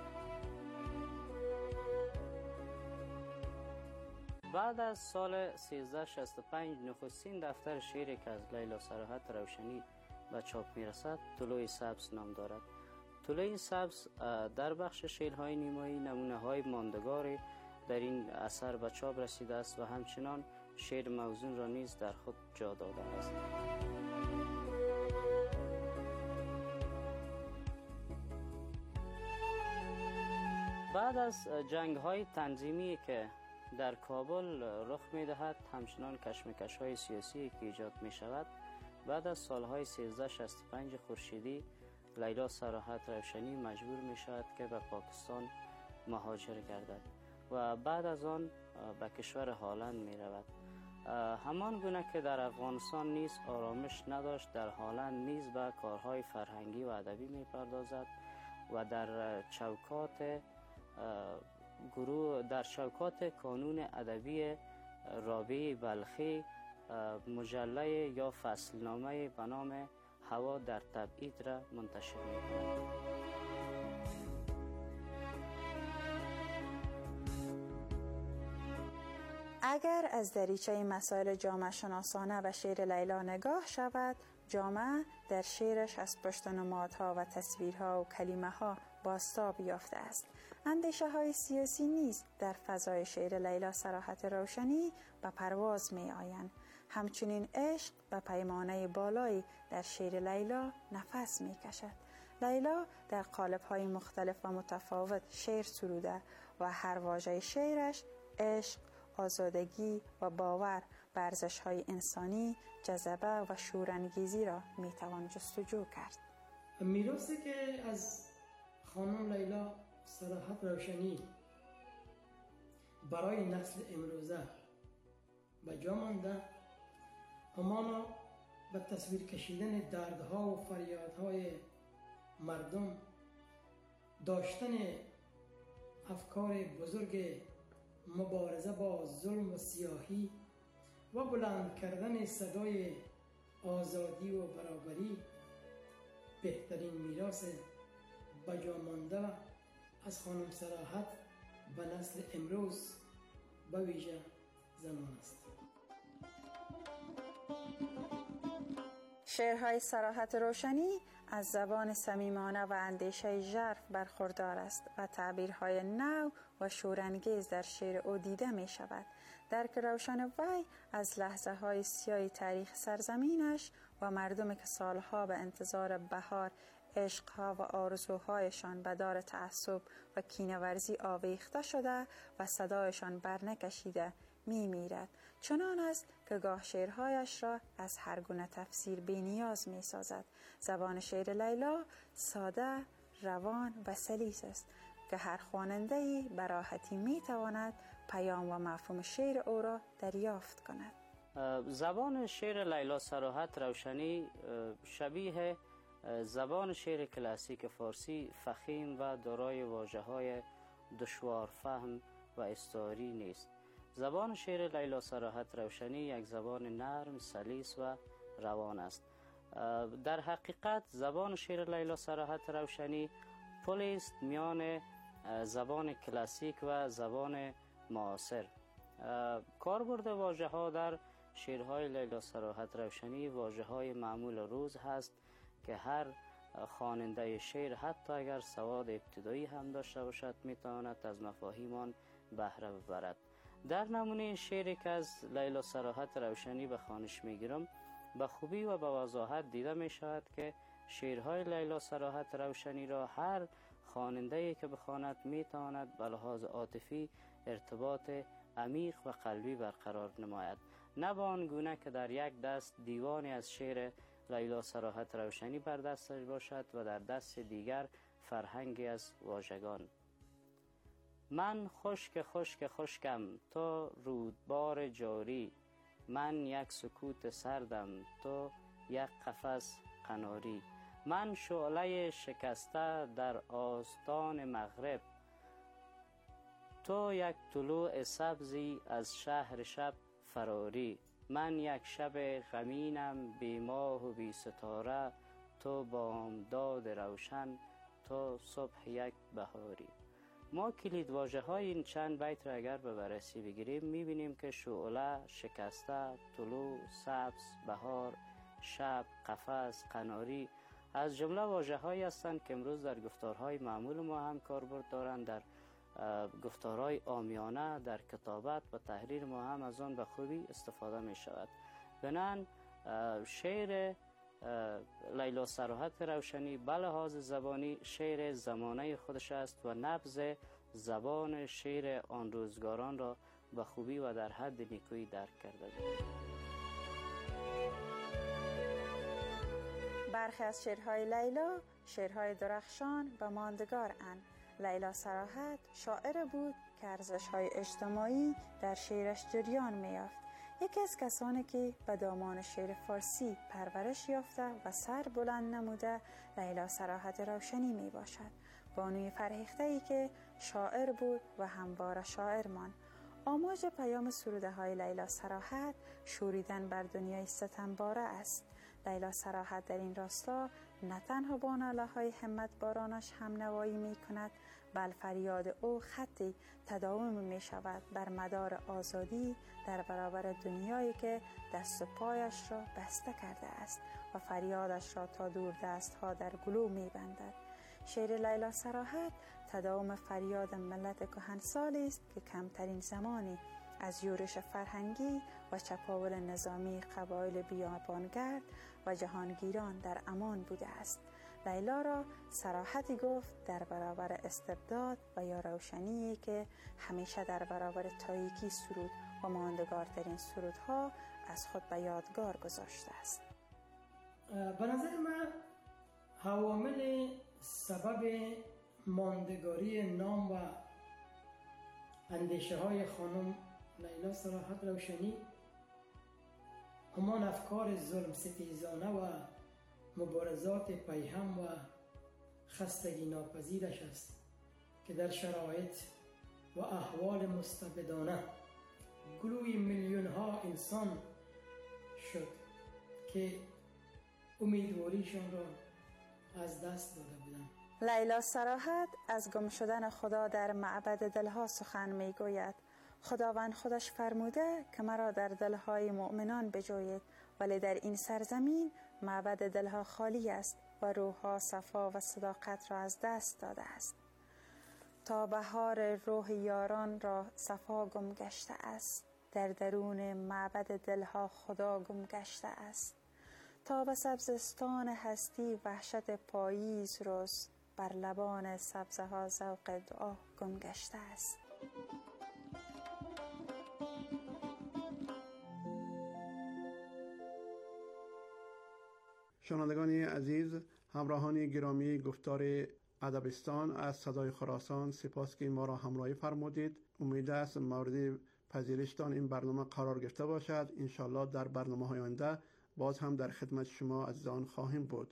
بعد از سال سیزده شصت و پنج نخستین دفتر شعری که از لیلا صراحت روشنی به چاپ میرسد طلوع سبز نام دارد. طلوع سبز در بخش شعرهای نیمایی نمونه های ماندگاری در این اثر به چاپ رسیده است و همچنان شعر موزون را نیز در خود جا داده است. بعد از جنگ های تنظیمی که در کابل رخ می دهد، همچنان کشمکش های سیاسی که ایجاد می شود، بعد از سالهای سیزده شصت و پنج خورشیدی لیلا صراحت روشنی مجبور می شود که به پاکستان مهاجر گردد و بعد از آن به کشور هلند می رود. همان گونه که در افغانستان نیز آرامش نداشت، در هلند نیز به کارهای فرهنگی و ادبی می پردازد و در چوکات گروه در چوکات کانون ادبی رابعه بلخی مجله یا فصلنامه به نام هوا در تبعید را منتشر می‌کند. اگر از دریچه مسائل جامعه شناسانه و شعر لیلا نگاه شود، جامعه در شعرش از پشت نمادها و تصویرها و کلمه ها بازتاب یافته است. اندیشه های سیاسی نیز در فضای شعر لیلا صراحت روشنی به پرواز می آیند. همچنین عشق به پیمانه بالایی در شعر لیلا نفس می کشد. لیلا در قالب های مختلف و متفاوت شعر سروده و هر واژه شعرش عشق، آزادگی و باور به ارزش‌های انسانی، جذبه و شورانگیزی را میتوان جستجو کرد. میراثی که از خانم لیلا صراحت روشنی برای نسل امروزه به جا مانده، همانا به تصویر کشیدن دردها و فریادهای مردم، داشتن افکار بزرگ مبارزه با ظلم و سیاهی و بلند کردن صدای آزادی و برابری، بهترین میراث به جا مانده از خانم صراحت به نسل امروز به ویژه زنان است. شعرهای صراحت روشنی از زبان صمیمانه و اندیشه ژرف برخوردار است و تعبیرهای نو و شورانگیز در شعر او دیده می شود. درک روشن وی از لحظه های سیاه تاریخ سرزمینش و مردمی که سالها به انتظار بهار عشقها و آرزوهایشان به دار تعصب و کینه‌ورزی آویخته شده و صدایشان برنکشیده می میرد، چنان است که گاه شعرهایش را از هر گونه تفسیر بی نیاز می سازد. زبان شعر لیلا ساده، روان و سلیس است که هر خواننده‌ای به راحتی می تواند پیام و مفهوم شعر او را دریافت کند. زبان شعر لیلا صراحت روشنی شبیه زبان شعر کلاسیک فارسی فخیم و دارای واژه‌های دشوار فهم و استعاری نیست. زبان شعر لیلا صراحت روشنی یک زبان نرم، سلیس و روان است. در حقیقت زبان شعر لیلا صراحت روشنی پلی است میان زبان کلاسیک و زبان معاصر. کاربرد واژه‌ها در شعرهای لیلا صراحت روشنی واژه‌های معمول روز هست که هر خواننده شعر حتی اگر سواد ابتدایی هم داشته باشد میتواند از مفاهیم آن بهره ببرد. در نمونه شعری که از لیلا صراحت روشنی به خوانش میگیرم به خوبی و به وضاحت دیده می شود که شعرهای لیلا صراحت روشنی را هر خواننده‌ای که بخواند میتواند به لحاظ عاطفی ارتباط عمیق و قلبی برقرار نماید، نه به آن گونه که در یک دست دیوانی از شعر لیلا صراحت روشنی بر دستش باشد و در دست دیگر فرهنگی از واژگان. من خشک خشک خشکم تو رودبار جاری، من یک سکوت سردم تو یک قفس قناری، من شعله شکسته در آستان مغرب تو یک طلوع سبزی از شهر شب فراری، من یک شب غمینم بی ماه و بی ستاره تو بامداد روشن تو صبح یک بهاری. ما کلید واژه های این چند بیت را اگر به بررسی بگیریم میبینیم که شعله، شکسته، طلوع، سبز، بهار، شب، قفس، قناری از جمله واژه هایی هستند که امروز در گفتارهای معمول ما هم کاربرد دارند. در گفتارهای عامیانه، در کتابت و تحریر ما هم از آن به خوبی استفاده می شود. بنابراین شعر لیلا صراحت روشنی به لحاظ زبانی شعر زمانه خودش است و نبض زبان شعر آن روزگاران را به خوبی و در حد نیکویی درک کرده است. برخی از شعرهای لیلا شعرهای درخشان و ماندگار اند. لیلا صراحت شاعر بود که ارزش‌های اجتماعی در شعرش جریان می‌یافت. یکی از کسانی که به دامان شعر فارسی پرورش یافته و سر بلند نموده لیلا صراحت روشنی می باشد. بانوی فرهیخته‌ای که شاعر بود و همواره شاعر ماند. آموز پیام سروده های لیلا صراحت شوریدن بر دنیای ستمباره است. لیلا صراحت در این راستا نه تنها با ناله‌های همت بارانش هم نوایی می کند، بل فریاد او خطی تداوم می شود بر مدار آزادی در برابر دنیایی که دست و پایش را بسته کرده است و فریادش را تا دور دست ها در گلو می بندد. شعر لیلا صراحت تداوم فریاد ملت کهنسالی است که کمترین زمانی از یورش فرهنگی و چپاول نظامی قبایل بیابانگرد و جهانگیران در امان بوده است. لیلا را صراحتی گفت در برابر استبداد و یا روشنی که همیشه در برابر تاریکی سرود و ماندگارترین سرودها از خود به یادگار گذاشته است. به نظر من عوامل سبب ماندگاری نام و اندیشه های خانم لیلا صراحت روشنی همان افکار ظلم ستیزانه و مبارزات پیهم و خستگی ناپذیرش است که در شرایط و احوال مستبدانه گلوی میلیون ها انسان شد که امیدواریشان را از دست داده بودند. لیلا صراحت از گم شدن خدا در معبد دلها سخن می گوید. خداوند خودش فرموده که مرا در دلهای مؤمنان بجوید، ولی در این سرزمین معبد دلها خالی است و روحها صفا و صداقت را از دست داده است. تا بهار روح یاران را صفا گم گشته است، در درون معبد دلها خدا گم گشته است. تا به سبزستان هستی وحشت پاییز روز، بر لبان سبزه ها ذوق دعا گم گشته است. شنوندگان عزیز، همراهان گرامی، گفتار ادبستان از صدای خراسان، سپاس که ما را همراهی فرمودید. امید است مورد پذیرشتان این برنامه قرار گرفته باشد. انشالله در برنامه های آینده باز هم در خدمت شما عزیزان خواهیم بود.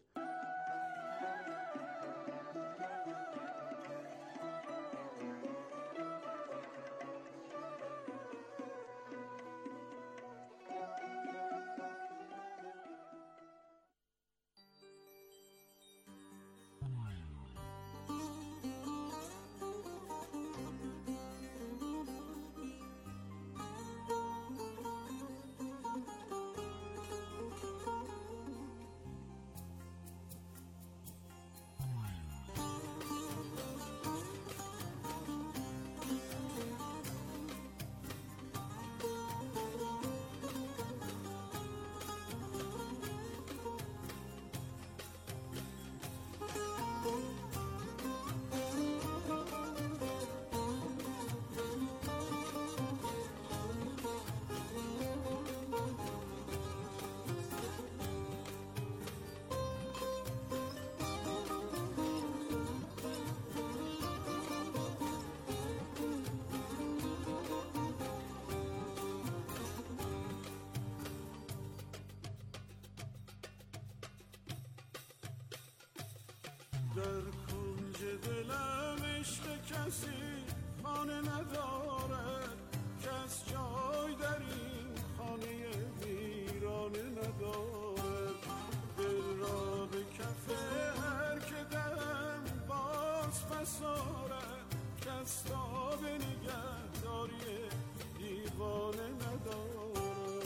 در کنج دلم عشق کسی خانه ندارد، کس جای در این خانه ویرانه ندارد. دل را به کف هر که دم باز فسارد، کس تا به نگهداری دیوانه ندارد.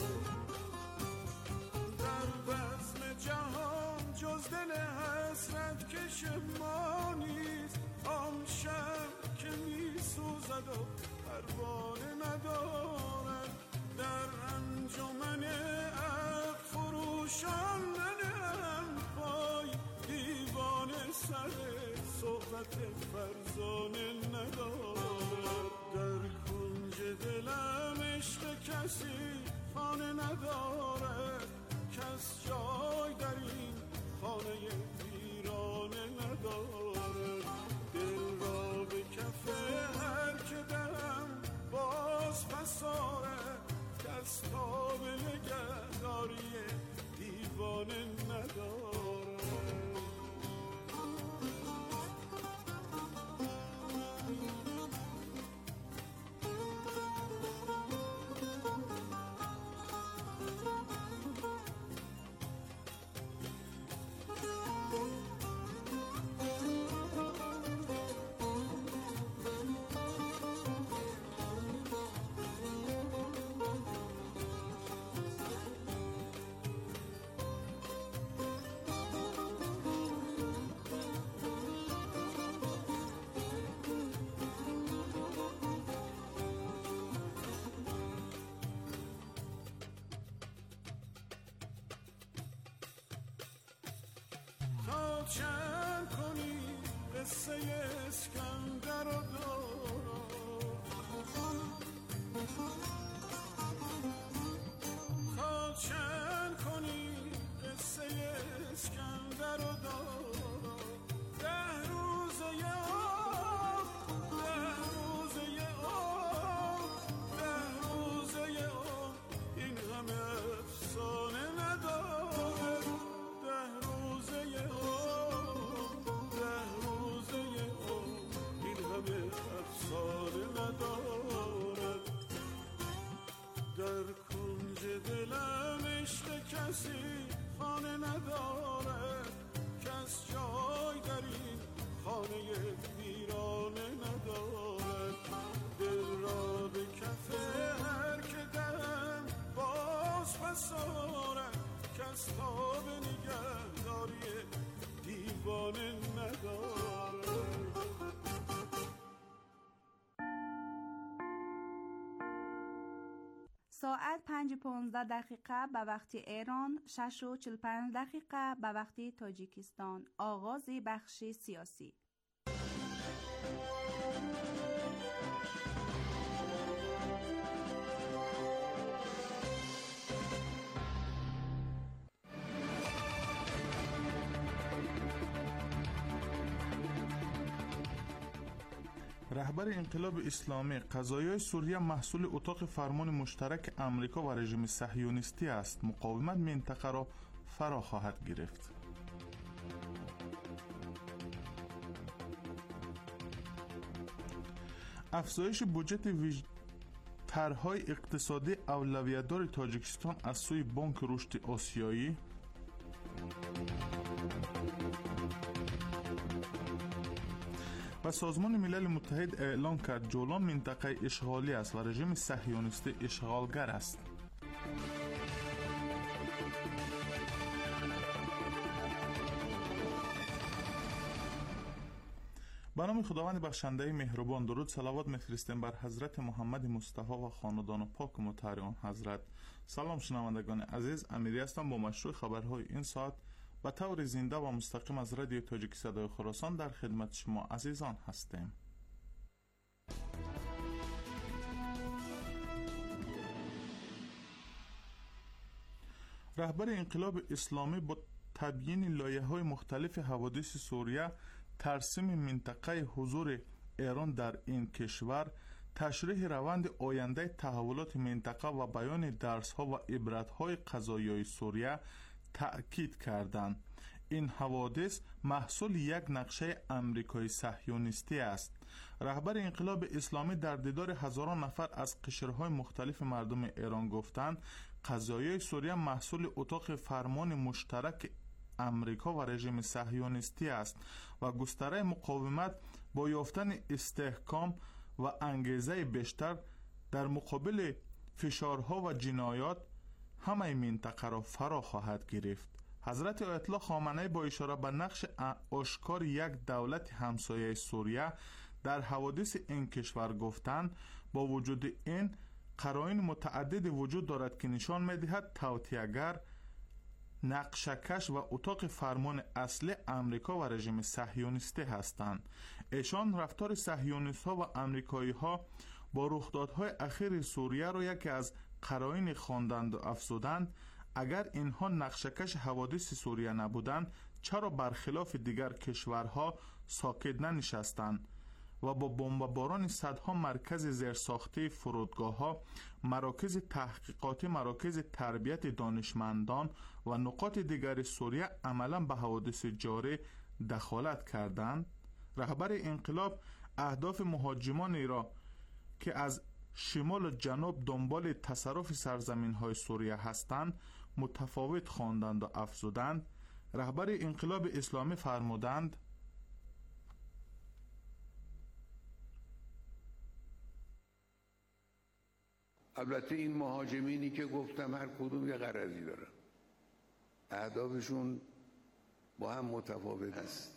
در بزم جهان جز دل حسرت کش ما نیست، آن شب که می سوزد و پروانه ندارد. در انجمن عقل فروشان ننهم پای، دیوانه سر صحبت فرزانه ندارد. در کنج دلم عشق کسی خانه ندارد، کس جای در این خانه ویرانه ندارد. دل را به کف هر که دم باز فسارد، کس تا به نگهداری دیوانه ندارد. تا چند کنی قصه اسکندر و دوران، تا چند کنی قصه اسکندر و دوران. ده روزه آب، ده روزه آب، ده روزه آب، این همه افسانه ندارد. ده روزه آب، ده روزه آب، این همه افسانه ندارد. در کنج دلم عشق کسی خانه ندارد، کس جای در این خانه ویرانه ندارد. دل را به کف هر که دم باز فسارد، کس تا به نگهداری دیوانه ندارد. ساعت پنج پانزده دقیقه به وقت ایران، شش و چل پنج دقیقه به وقت تاجیکستان. آغاز بخش سیاسی. رهبر انقلاب اسلامی: قضایای سوریه محصول اتاق فرمان مشترک امریکا و رژیم صهیونیستی است. مقاومت منطقه را فرا خواهد گرفت. افزایش بودجه ویژه طرح‌های اقتصادی اولویت‌دار تاجیکستان از سوی بانک رشد آسیایی. و سازمان ملل متحد اعلام کرد جولان منطقه اشغالی است و رژیم صهیونیستی اشغالگر است. به نام خداوند بخشنده مهربان، درود صلوات می‌فرستیم بر حضرت محمد مصطفی و خاندان پاک و مطهر آن حضرت. سلام شنوندگان عزیز، امیری هستم با مشروع خبرهای این ساعت به طور زنده و مستقیم از رادیو تاجیک صدای خراسان در خدمت شما عزیزان هستیم. رهبر انقلاب اسلامی با تبیین لایه‌های مختلف حوادث سوریه، ترسیم منطقه حضور ایران در این کشور، تشریح روند آینده تحولات منطقه و بیان درس‌ها و عبرت‌های قضایای سوریه تأکید کردند. این حوادث محصول یک نقشه امریکایی صهیونیستی است. رهبر انقلاب اسلامی در دیدار هزاران نفر از قشرهای مختلف مردم ایران گفتند قضایای سوریه محصول اتاق فرمان مشترک امریکا و رژیم صهیونیستی است و گستره مقاومت با یافتن استحکام و انگیزه بیشتر در مقابل فشارها و جنایات همه منطقه را فرا خواهد گرفت. حضرت آیت الله خامنه‌ای با اشاره به نقش آشکار یک دولت همسایه سوریه در حوادث این کشور گفتند با وجود این قرائن متعدد وجود دارد که نشان می‌دهد توطئه‌گر، نقشه‌کش و اتاق فرمان اصلی امریکا و رژیم صهیونیستی هستند. ایشان رفتار صهیونیست‌ها و آمریکایی‌ها با رخدادهای اخیر سوریه را یکی از قرائن خواندند و افزودند اگر اینها نقشه‌کش حوادث سوریه نبودند چرا برخلاف دیگر کشورها ساکت ننشستند و با بمباران صدها مرکز زیرساختی فرودگاه‌ها، مراکز تحقیقاتی، مراکز تربیت دانشمندان و نقاط دیگر سوریه عملاً به حوادث جاری دخالت کردند. رهبر انقلاب اهداف مهاجمانی را که از شمال و جنوب دنبال تصرف سرزمین‌های سوریه هستند متفاوت خواندند و افزودند. رهبر انقلاب اسلامی فرمودند البته این مهاجمینی که گفتم هر کدوم یه غرضی دارن، اهدافشون با هم متفاوت است.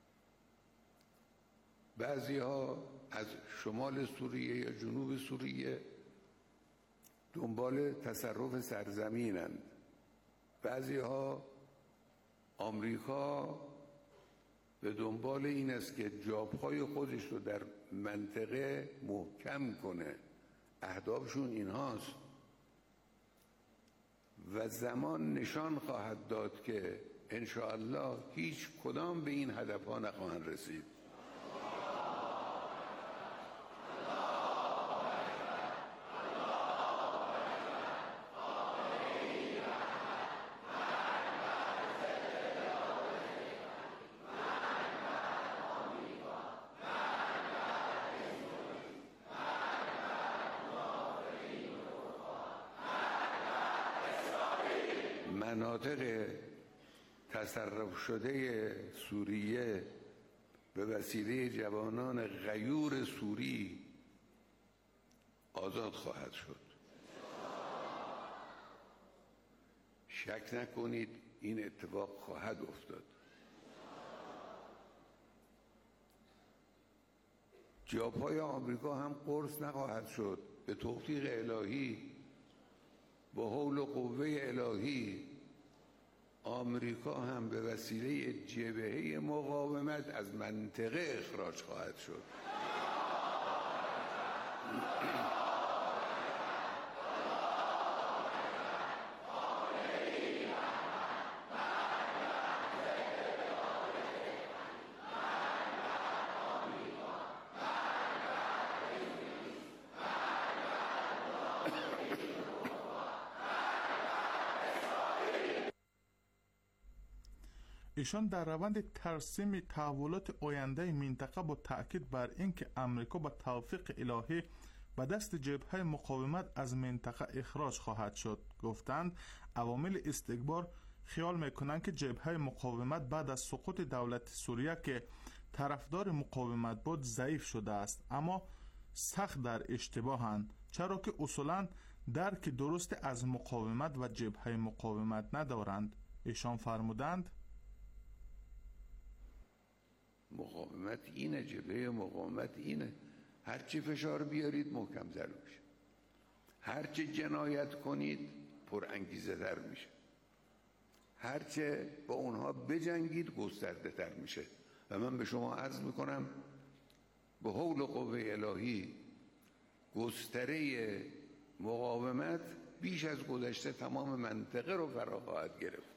بعضی ها از شمال سوریه یا جنوب سوریه دنبال تصرف سرزمینند، بعضی ها آمریکا به دنبال این است که جابهای خودش رو در منطقه محکم کنه، اهدافشون این هاست و زمان نشان خواهد داد که انشاءالله هیچ کدام به این هدف ها نخواهند رسید. مناطق تصرف شده سوریه به وسیله جوانان غیور سوری آزاد خواهد شد. شک نکنید این اتفاق خواهد افتاد. جابهای آمریکا هم قرص نخواهد شد. به توفیق الهی، با حول و قوه الهی، آمریکا هم به وسیله جبهه مقاومت از منطقه اخراج خواهد شد. ایشان در روند ترسیم تحولات آینده منطقه با تأکید بر اینکه امریکا با توفیق الهی به دست جبهه مقاومت از منطقه اخراج خواهد شد گفتند عوامل استکبار خیال میکنند که جبهه مقاومت بعد از سقوط دولت سوریه که طرفدار مقاومت بود ضعیف شده است، اما سخت در اشتباهند، چرا که اصولا درک درست از مقاومت و جبهه مقاومت ندارند. ایشان فرمودند مقاومت اینه، جبهه مقاومت اینه، هرچی فشار بیارید محکم تر میشه، هرچی جنایت کنید پر انگیزه تر میشه، هرچی با اونها بجنگید گسترده تر میشه. و من به شما عرض میکنم به حول و قوه الهی گستره مقاومت بیش از گذشته تمام منطقه رو فرا خواهد گرفت.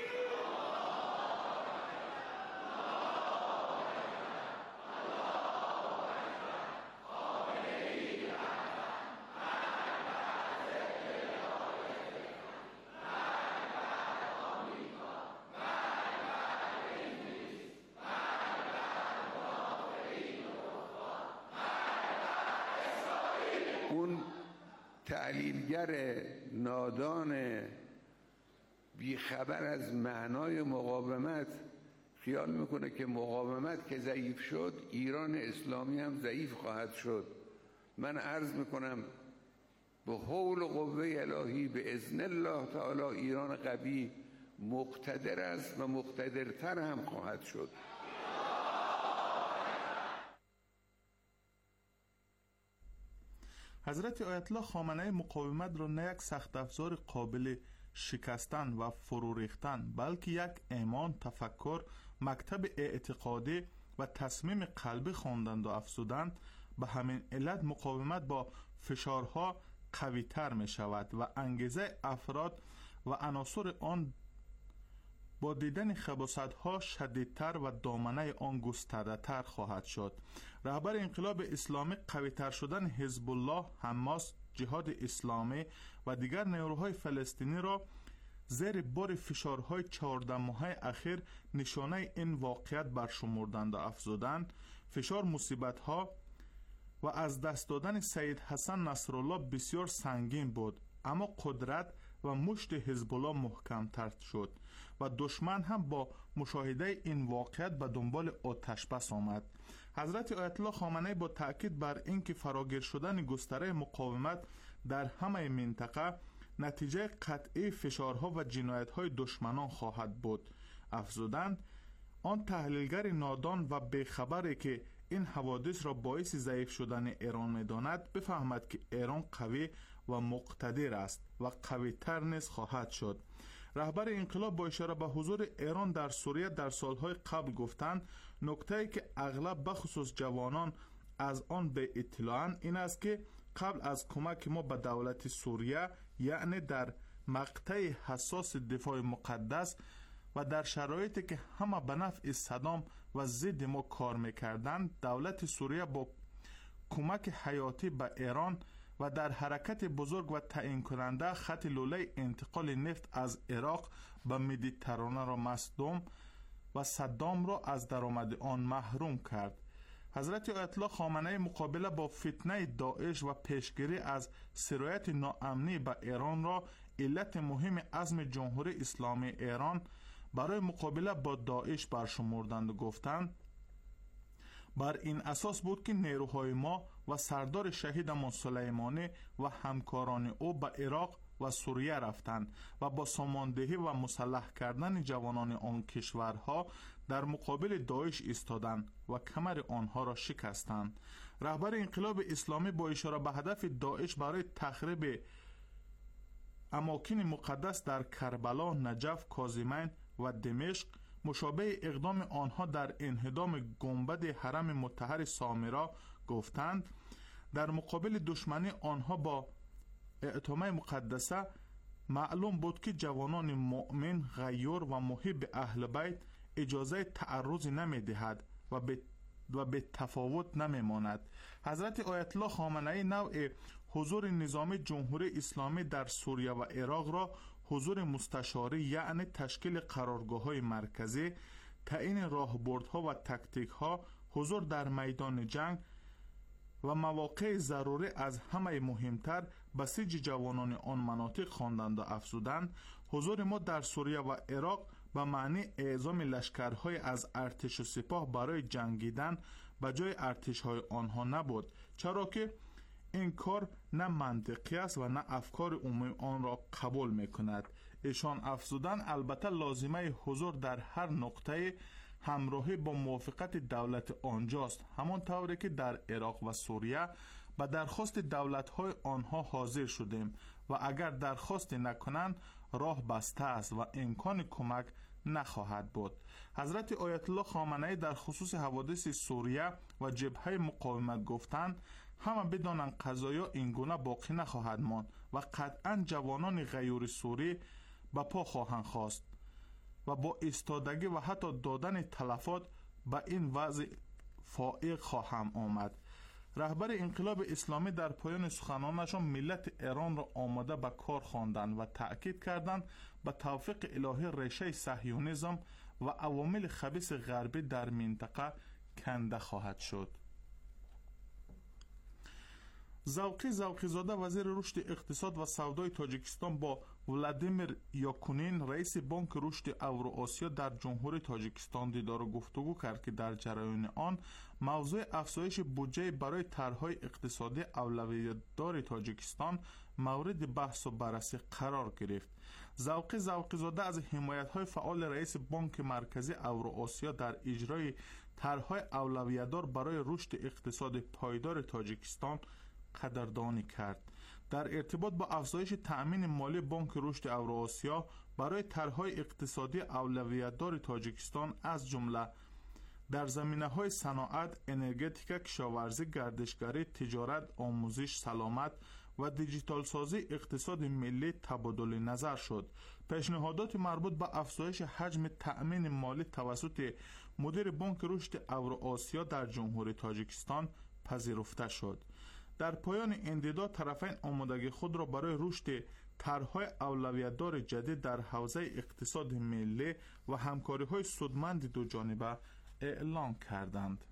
اون تعلیلگر نادان بیخبر از معنای مقاومت خیال میکنه که مقاومت که ضعیف شد ایران اسلامی هم ضعیف خواهد شد. من عرض میکنم به حول و قوه الهی به اذن الله تعالی ایران قوی مقتدر است و مقتدرتر هم خواهد شد. حضرت آیت الله خامنه ای مقاومت را نه یک سخت افزار قابل شکستن و فرو ریختن بلکه یک ایمان، تفکر، مکتب اعتقادی و تصمیم قلبی خواندند و افزودند. به همین علت مقاومت با فشارها قوی تر می شود و انگیزه افراد و عناصر آن با دیدن خباثت‌ها شدیدتر و دامنه آن گسترده تر خواهد شد. رهبر انقلاب اسلامی قوی‌تر شدن حزب الله، حماس، جهاد اسلامی و دیگر نیروهای فلسطینی را زیر بار فشارهای چهارده ماهه اخیر نشانه این واقعیت برشمردند و افزودند فشار مصیبت‌ها و از دست دادن سید حسن نصرالله بسیار سنگین بود، اما قدرت و مشت حزب الله محکم‌تر شد و دشمن هم با مشاهده این واقعیت به دنبال آتش بس آمد. حضرت آیت الله خامنه ای با تأکید بر اینکه فراگیر شدن گستره مقاومت در همه منطقه نتیجه قطعی فشارها و جنایت‌های دشمنان خواهد بود افزودند. آن تحلیلگر نادان و بیخبری که این حوادث را باعث ضعیف شدن ایران می‌داند بفهمد که ایران قوی و مقتدر است و قوی تر نیز خواهد شد. رهبر انقلاب با اشاره به حضور ایران در سوریه در سالهای قبل گفتند نکته‌ای که اغلب بخصوص جوانان از آن به اطلاعند این است که قبل از کمک ما به دولت سوریه، یعنی در مقطع حساس دفاع مقدس و در شرایطی که همه به نفع صدام و ضد ما کار میکردند، دولت سوریه با کمک حیاتی به ایران و در حرکت بزرگ و تعیین کننده خط لوله انتقال نفت از عراق به مدیترانه را مصدوم و صدام را از درآمد آن محروم کرد. حضرت آیت الله خامنه ای مقابله با فتنه داعش و پیشگیری از سرایت ناامنی به ایران را علت مهم عزم جمهوری اسلامی ایران برای مقابله با داعش برشمردند و گفتند بر این اساس بود که نیروهای ما و سردار شهیدمان سلیمانی و همکاران او به عراق و سوریه رفتند و با ساماندهی و مسلح کردن جوانان آن کشورها در مقابل داعش ایستادند و کمر آنها را شکستند. رهبر انقلاب اسلامی با اشاره به هدف داعش برای تخریب اماکن مقدس در کربلا، نجف، کاظمین و دمشق مشابه اقدام آنها در انهدام گنبد حرم مطهر سامرا گفتند در مقابل دشمنی آنها با اعتماد مقدسه معلوم بود که جوانان مؤمن، غیور و محب اهل بیت اجازه تعرض نمی دهد و به و به تفاوت نمی ماند. حضرت آیت الله خامنه ای نوع حضور نظام جمهوری اسلامی در سوریه و عراق را حضور مستشاری یعنی تشکیل قرارگاه‌های مرکزی، تعیین راهبردها و تکتیک‌ها، حضور در میدان جنگ و مواقع ضروری از همه مهمتر بسیج جوانان آن مناطق خواندند و افزودند حضور ما در سوریه و عراق به معنی اعزام لشکرهای از ارتش و سپاه برای جنگیدن به جای ارتشهای آنها نبود، چرا که این کار نه منطقی است و نه افکار عمومی آن را قبول میکند. ایشان افزودن البته لازمه حضور در هر نقطه همراهی با موافقت دولت آنجاست، همان طوری که در عراق و سوریه به درخواست دولت‌های آنها حاضر شدیم و اگر درخواست نکنند راه بسته است و امکان کمک نخواهد بود. حضرت آیت الله خامنه‌ای در خصوص حوادث سوریه و جبهه مقاومت گفتند همه بدانند قضایا اینگونه باقی نخواهد ماند و قطعا جوانان غیور سوری به پا خواهند خواست و با ایستادگی و حتی دادن تلفات به این وضع فائق خواهم آمد. رهبر انقلاب اسلامی در پایان سخنانشان ملت ایران را آماده به کار خواندند و تأکید کردند به توفیق الهی ریشه صهیونیسم و عوامل خبیث غربی در منطقه کنده خواهد شد. زوقی زوقی زاده وزیر رشد اقتصاد و سودای تاجیکستان با ولادیمیر یاکونین رئیس بانک رشد اوراسیا در جمهوری تاجیکستان دیدار و گفتگو کرد که در جریان آن موضوع افزایش بودجه برای طرح‌های اقتصادی اولویت‌دار تاجیکستان مورد بحث و بررسی قرار گرفت. زوقی زوقی زاده از حمایت‌های فعال رئیس بانک مرکزی اوراسیا در اجرای طرح‌های اولویت‌دار برای رشد اقتصاد پایدار تاجیکستان قدردانی کرد. در ارتباط با افزایش تأمین مالی بانک رشد اوراسیا برای طرح‌های اقتصادی اولویت‌دار تاجیکستان از جمله در زمینه‌های صنعت، انرژتیک، کشاورزی، گردشگری، تجارت، آموزش، سلامت و دیجیتال سازی اقتصاد ملی تبادل نظر شد. پیشنهادات مربوط به افزایش حجم تأمین مالی توسط مدیر بانک رشد اوراسیا در جمهوری تاجیکستان پذیرفته شد. در پایان انتداد طرفین آمادگی خود را برای رشد طرح‌های اولویت‌دار جدید در حوزه اقتصاد ملی و همکاری‌های سودمند دو جانبه اعلام کردند.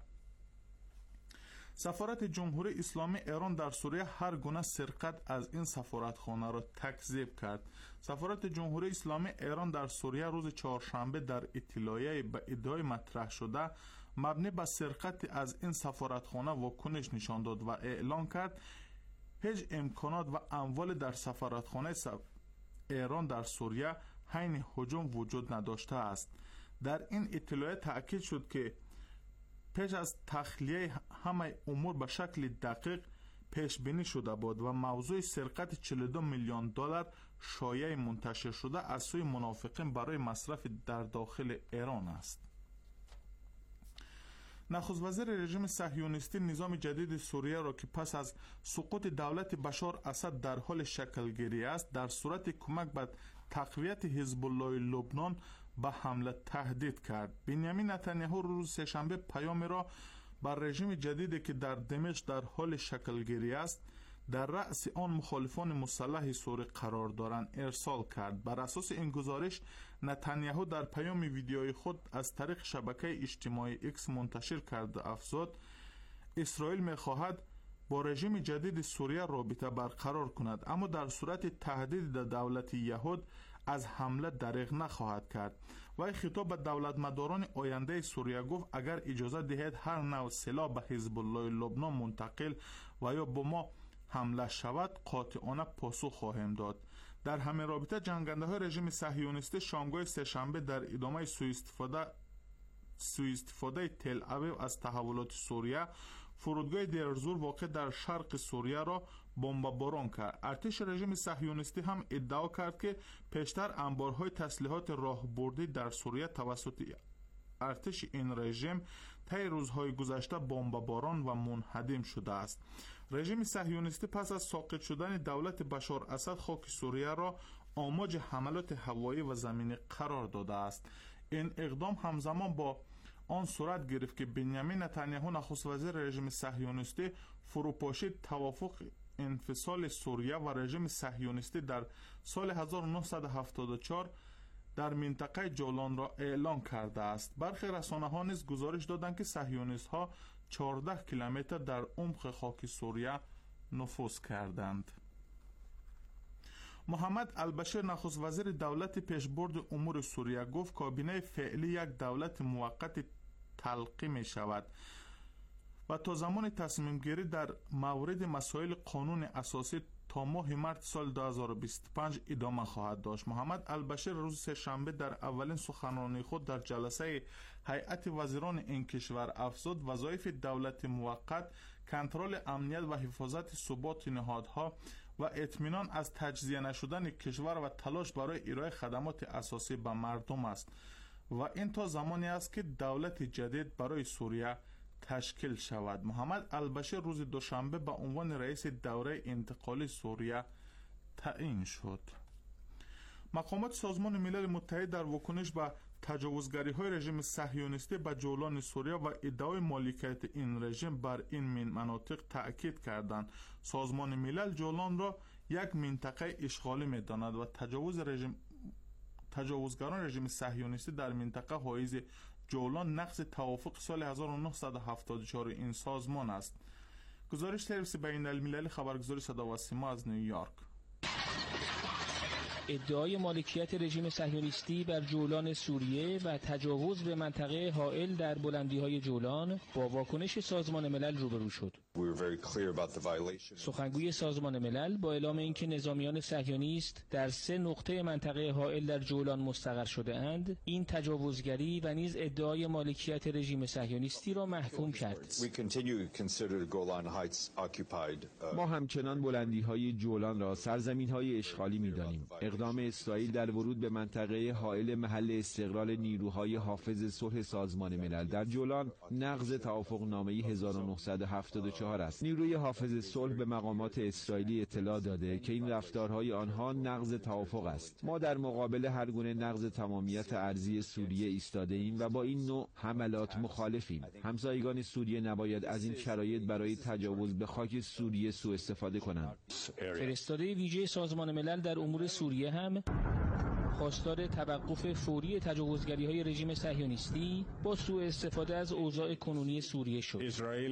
سفارت جمهوری اسلامی ایران در سوریه هر گونه سرقت از این سفارتخانه را تکذیب کرد. سفارت جمهوری اسلامی ایران در سوریه روز چهارشنبه در اطلاعیه به ادعای مطرح شده مبنی به سرقت از این سفارتخانه واکنش نشان داد و اعلان کرد هیچ امکانات و اموال در سفارتخانه ایران در سوریه حین هجوم وجود نداشته است. در این اطلاعیه تأکید شد که پیش از تخلیه همه امور به شکل دقیق پیش بینی شده بود و موضوع سرقت چهل و دو میلیون دلار شایع منتشر شده از سوی منافقین برای مصرف در داخل ایران است. نخست وزیر رژیم صهیونیستی نظام جدید سوریه را که پس از سقوط دولت بشار اسد در حال شکلگیری است در صورت کمک به تقویت حزب الله لبنان به حمله تهدید کرد. بنیامین نتانیاهو روز سه‌شنبه پیامی را بر رژیم جدیدی که در دمشق در حال شکلگیری است در رأس آن مخالفان مسلح سوری قرار دارند ارسال کرد. بر اساس این گزارش نتانیاهو در پیام ویدیوی خود از طریق شبکه اجتماعی ایکس منتشر کرد و افزود اسرائیل می‌خواهد با رژیم جدید سوریه رابطه برقرار کند اما در صورت تهدید دولت یهود از حمله دریغ نخواهد کرد. و خطاب به دولتمداران آینده سوریه گفت اگر اجازه دهید هر نوع سلاح به حزب الله لبنان منتقل و یا به ما حمله شود قاطعانه پاسخ خواهیم داد. در همین رابطه جنگنده های رژیم صهیونیستی شامگاه سه‌شنبه در ادامه سوء استفاده سوء استفاده تل اویو از تحولات سوریه فرودگاه دیرزور واقع در شرق سوریه را بمباران کرد. ارتش رژیم صهیونیستی هم ادعا کرد که پیشتر انبارهای تسلیحات راهبردی در سوریه توسط ارتش این رژیم طی روزهای گذشته بمباران و منهدم شده است. رژیم صهیونیستی پس از ساقط شدن دولت بشار اسد خاک سوریه را آماج حملات هوایی و زمینی قرار داده است. این اقدام همزمان با آن صورت گرفت که بنیامین نتانیاهو نخست وزیر رژیم صهیونیستی فروپاشی توافق انفصال سوریه و رژیم صهیونیستی در سال هزار و نهصد و هفتاد و چهار در منطقه جولان را اعلام کرده است. برخی رسانه‌ها نیز گزارش دادند که صهیونیست‌ها چهارده کیلومتر در عمق خاک سوریه نفوذ کردند. محمد البشیر نخست وزیر دولت پیشبرد امور سوریه گفت کابینه فعلی یک دولت موقت تلقی می شود و تا زمان تصمیم گیری در مورد مسائل قانون اساسی تا ماه مارس سال دو هزار و بیست و پنج ادامه خواهد داشت. محمد البشیر روز سه‌شنبه در اولین سخنرانی خود در جلسه هیئت وزیران این کشور افزود وظایف دولت موقت کنترل امنیت و حفاظت ثبات نهادها و اطمینان از تجزیه نشدن کشور و تلاش برای ارائه خدمات اساسی به مردم است و این تا زمانی است که دولت جدید برای سوریه تشکیل شود. محمد البشیر روز دوشنبه به عنوان رئیس دوره انتقالی سوریه تعیین شد. مقامات سازمان ملل متحد در واکنش به تجاوزگری های رژیم صهیونیستی به جولان سوریه و ادعای مالکیت این رژیم بر این مناطق تأکید کردند. سازمان ملل جولان را یک منطقه اشغالی می‌داند و تجاوز رژیم تجاوزگران رژیم صهیونیستی در منطقه حائز جولان نقض توافق سال هزار و نهصد و هفتاد و چهار این سازمان است. گزارش سرویس بین المللی خبرگزاری صدا و سیما از نیویورک. ادعای مالکیت رژیم صهیونیستی بر جولان سوریه و تجاوز به منطقه حائل در بلندی‌های جولان با واکنش سازمان ملل روبرو شد. سخنگوی سازمان ملل با اعلام اینکه نظامیان صهیونیست در سه نقطه منطقه حائل در جولان مستقر شده اند، این تجاوزگری و نیز ادعای مالکیت رژیم صهیونیستی را محکوم کرد. ما همچنان بلندی‌های جولان را سرزمین‌های اشغالی می‌دانیم. اقدام اسرائیل در ورود به منطقه حائل محل استقرار نیروهای حافظ صلح سازمان ملل در جولان نقض توافقنامه هزار و نهصد و هفتاد و چهار است. نیروی حافظ صلح به مقامات اسرائیلی اطلاع داده که این رفتارهای آنها نقض توافق است. ما در مقابل هر گونه نقض تمامیت ارضی سوریه ایستاده ایم و با این نوع حملات مخالفیم. همسایگان سوریه نباید از این شرایط برای تجاوز به خاک سوریه سوء استفاده کنند. فرستاده ویژه سازمان ملل در امور سوریه هم خواستار توقف فوری تجاوزگری‌های رژیم صهیونیستی با سوء استفاده از اوضاع کنونی سوریه شد.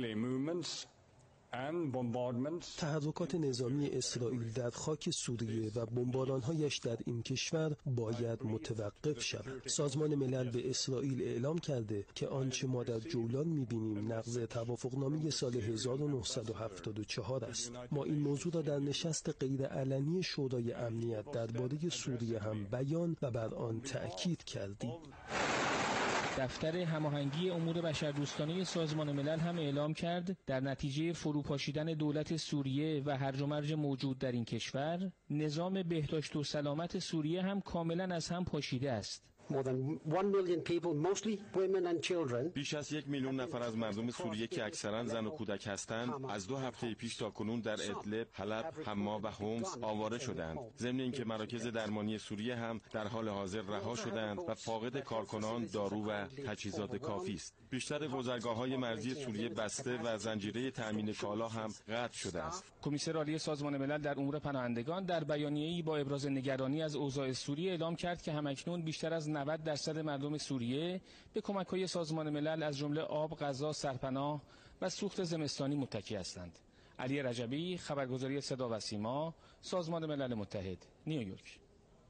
تحرکات نظامی اسرائیل در خاک سوریه و بمباران‌هایش در این کشور باید متوقف شود. سازمان ملل به اسرائیل اعلام کرده که آنچه ما در جولان می‌بینیم نقض توافقنامه سال هزار و نهصد و هفتاد و چهار است. ما این موضوع را در نشست غیرعلنی شورای امنیت درباره سوریه هم بیان و بر آن تأکید کردیم. دفتر هماهنگی امور بشردوستانه سازمان ملل هم اعلام کرد در نتیجه فروپاشیدن دولت سوریه و هرج و مرج موجود در این کشور، نظام بهداشت و سلامت سوریه هم کاملا از هم پاشیده است. بیش از یک میلیون نفر از مردم سوریه که اکثرا زن و کودک هستند از دو هفته پیش تا کنون در ادلب، حلب، حما و حمص آواره شدند. ضمن اینکه مراکز درمانی سوریه هم در حال حاضر رها شدند و فاقد کارکنان، دارو و تجهیزات کافی است. بیشتر گذرگاه‌های مرزی سوریه بسته و زنجیره تأمین کالا هم قطع شده است. کمیسر عالی سازمان ملل در امور پناهندگان در بیانیه‌ای با ابراز نگرانی از اوضاع سوریه اعلام کرد که همکنون بیشتر از نود درصد مردم سوریه به کمک‌های سازمان ملل از جمله آب، غذا، سرپناه و سوخت زمستانی متکی هستند. علی رجبی، خبرگزاری صدا و سیما، سازمان ملل متحد، نیویورک.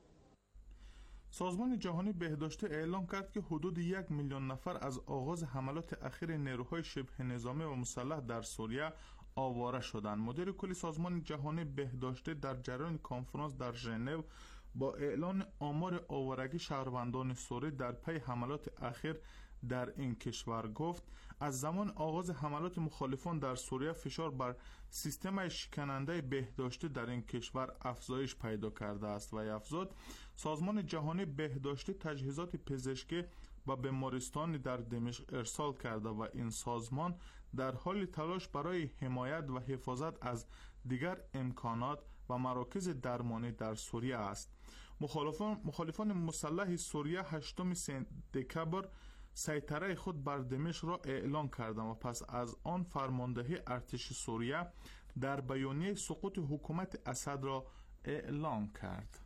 سازمان جهانی بهداشت اعلام کرد که حدود یک میلیون نفر از آغاز حملات اخیر نیروهای شبه نظامی و مسلح در سوریه آواره شدند. مدیر کلی سازمان جهانی بهداشت در جریان کنفرانس در ژنو با اعلان آمار آوارگی شهروندان سوریه در پی حملات اخیر در این کشور گفت از زمان آغاز حملات مخالفان در سوریه فشار بر سیستم شکننده بهداشتی در این کشور افزایش پیدا کرده است و افزود سازمان جهانی بهداشتی تجهیزات پزشکی و بیمارستان در دمشق ارسال کرده و این سازمان در حال تلاش برای حمایت و حفاظت از دیگر امکانات و مراکز درمانی در سوریه است. مخالفان مخالفان مسلح سوریه هشتم دکبر سیطره خود بر دمشق را اعلان کردند و پس از آن فرماندهی ارتش سوریه در بیانیه سقوط حکومت اسد را اعلان کرد.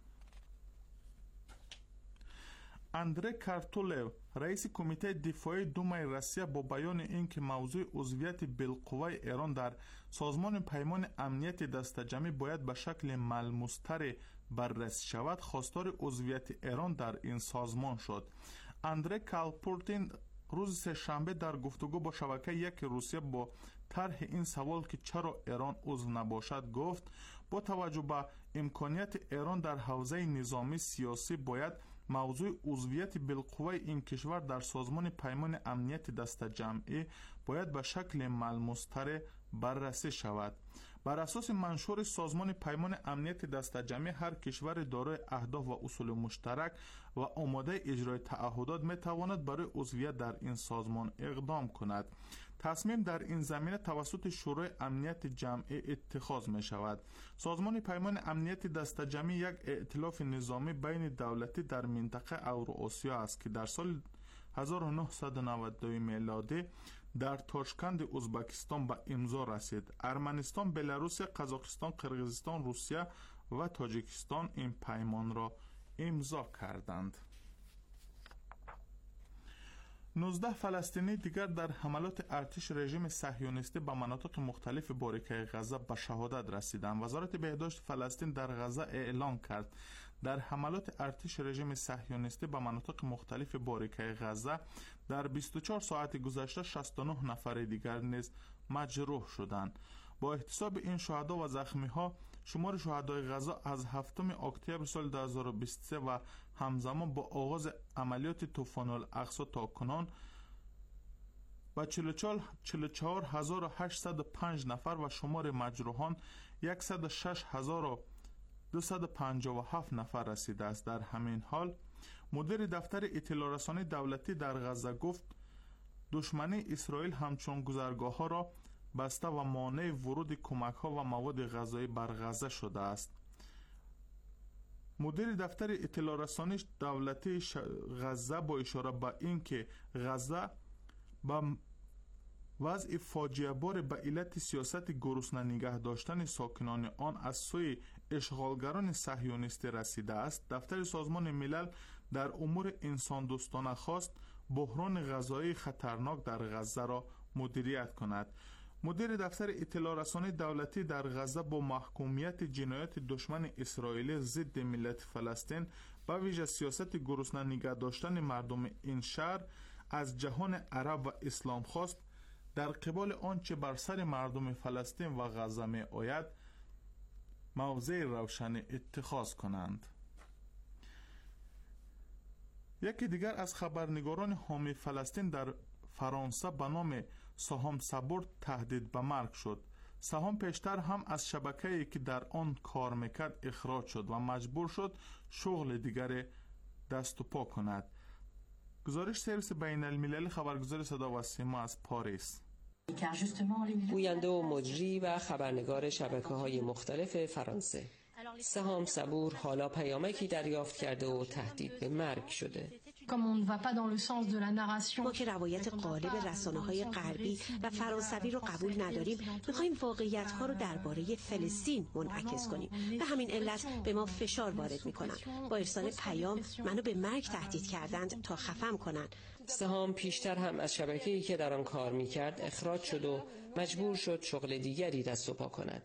اندره کارتولو رئیس کمیته دفاعی دومای روسیه با بیان اینکه موضوع عضویت بالقوه ایران در سازمان پیمان امنیت دستجمعی باید به شکل ملموس‌تر بررسی شود، خواستار عضویت ایران در این سازمان شد. اندره کالپورتین روز سه‌شنبه در گفتگو با شبکه یک روسیه با طرح این سوال که چرا ایران عضو نباشد گفت با توجه به امکانیت ایران در حوزه نظامی سیاسی باید موضوع عضویت بالقوه این کشور در سازمان پیمان امنیت دستجمعی باید به شکل ملموس‌تر بررسی شود. بر اساس منشور سازمان پیمان امنیت دستجمعی هر کشور دارای اهداف و اصول مشترک و آماده اجرای تعهدات می تواند برای عضویت در این سازمان اقدام کند. تصمیم در این زمینه توسط شورای امنیت جمعی اتخاذ می شود. سازمان پیمان امنیت دستجمعی یک ائتلاف نظامی بین دولتی در منطقه اوراسیا است که در سال هزار و نهصد و نود و دو میلادی در تاشکند ازبکستان به امضا رسید. ارمنستان، بلاروس، قزاقستان، قرقیزستان، روسیه و تاجیکستان این پیمان را امضا کردند. نوزده فلسطینی دیگر در حملات ارتش رژیم صهیونیستی به مناطق مختلف باریکه غزه به شهادت رسیدند. وزارت بهداشت فلسطین در غزه اعلام کرد در حملات ارتش رژیم صهیونیستی به مناطق مختلف باریکه غزه در بیست و چهار ساعت گذشته شصت و نه نفر دیگر نیز مجروح شدند. با احتساب این شهدا و زخمی ها شمار شهدای غزه از هفتم اکتبر سال دو هزار و بیست و سه و همزمان با آغاز عملیات طوفان الاقصی تا کنون و چهل و چهار هزار و هشتصد و پنج نفر و شمار مجروحان صد و شش هزار و دویست و پنجاه و هفت نفر رسیده است. در همین حال مدیر دفتر اطلاع رسانی دولتی در غزه گفت دشمنی اسرائیل همچون گذرگاه ها را بسته و مانع ورود کمک ها و مواد غذایی بر غزه شده است. مدیر دفتر اطلاع رسانی دولتی غزه با اشاره به اینکه غزه با وضع فاجعه بار به علت سیاست گرسنه نگه داشتن ساکنان آن از سوی اشغالگران صهیونیستی رسیده است، دفتر سازمان ملل در امور انسان دوستانه خواست بحران غذایی خطرناک در غزه را مدیریت کند. مدیر دفتر اطلاع رسانی دولتی در غزه با محکومیت جنایت دشمن اسرائیل ضد ملت فلسطین با ویژه سیاست گرسنه نگه داشتن مردم این شهر از جهان عرب و اسلام خواست در قبال آنچه بر سر مردم فلسطین و غزه می آید موضع روشن اتخاذ کنند. یکی دیگر از خبرنگاران حامی فلسطین در فرانسه به نام سهام صبور تهدید به مرگ شد. سهام پیشتر هم از شبکه‌ای که در آن کار میکرد اخراج شد و مجبور شد شغل دیگر دست و پا کند. گزارش سرویس بین المللی خبرگزاری صدا و سیما از پاریس. گوینده و مجری و خبرنگار شبکه‌های مختلف فرانسه سهام صبور حالا پیامکی دریافت کرده و تهدید به مرگ شده. ما که روایت غالب رسانه‌های غربی و فرانسوی رو قبول نداریم، می‌خوایم واقعیت‌ها رو درباره فلسطین منعکس کنیم. به همین علت به ما فشار وارد می‌کنن. با ارسال پیام منو به مرگ تهدید کردند تا خفم کنن. سهام پیشتر هم از شبکه‌ای که در آن کار می‌کرد اخراج شد و مجبور شد شغل دیگری دست و پا کند.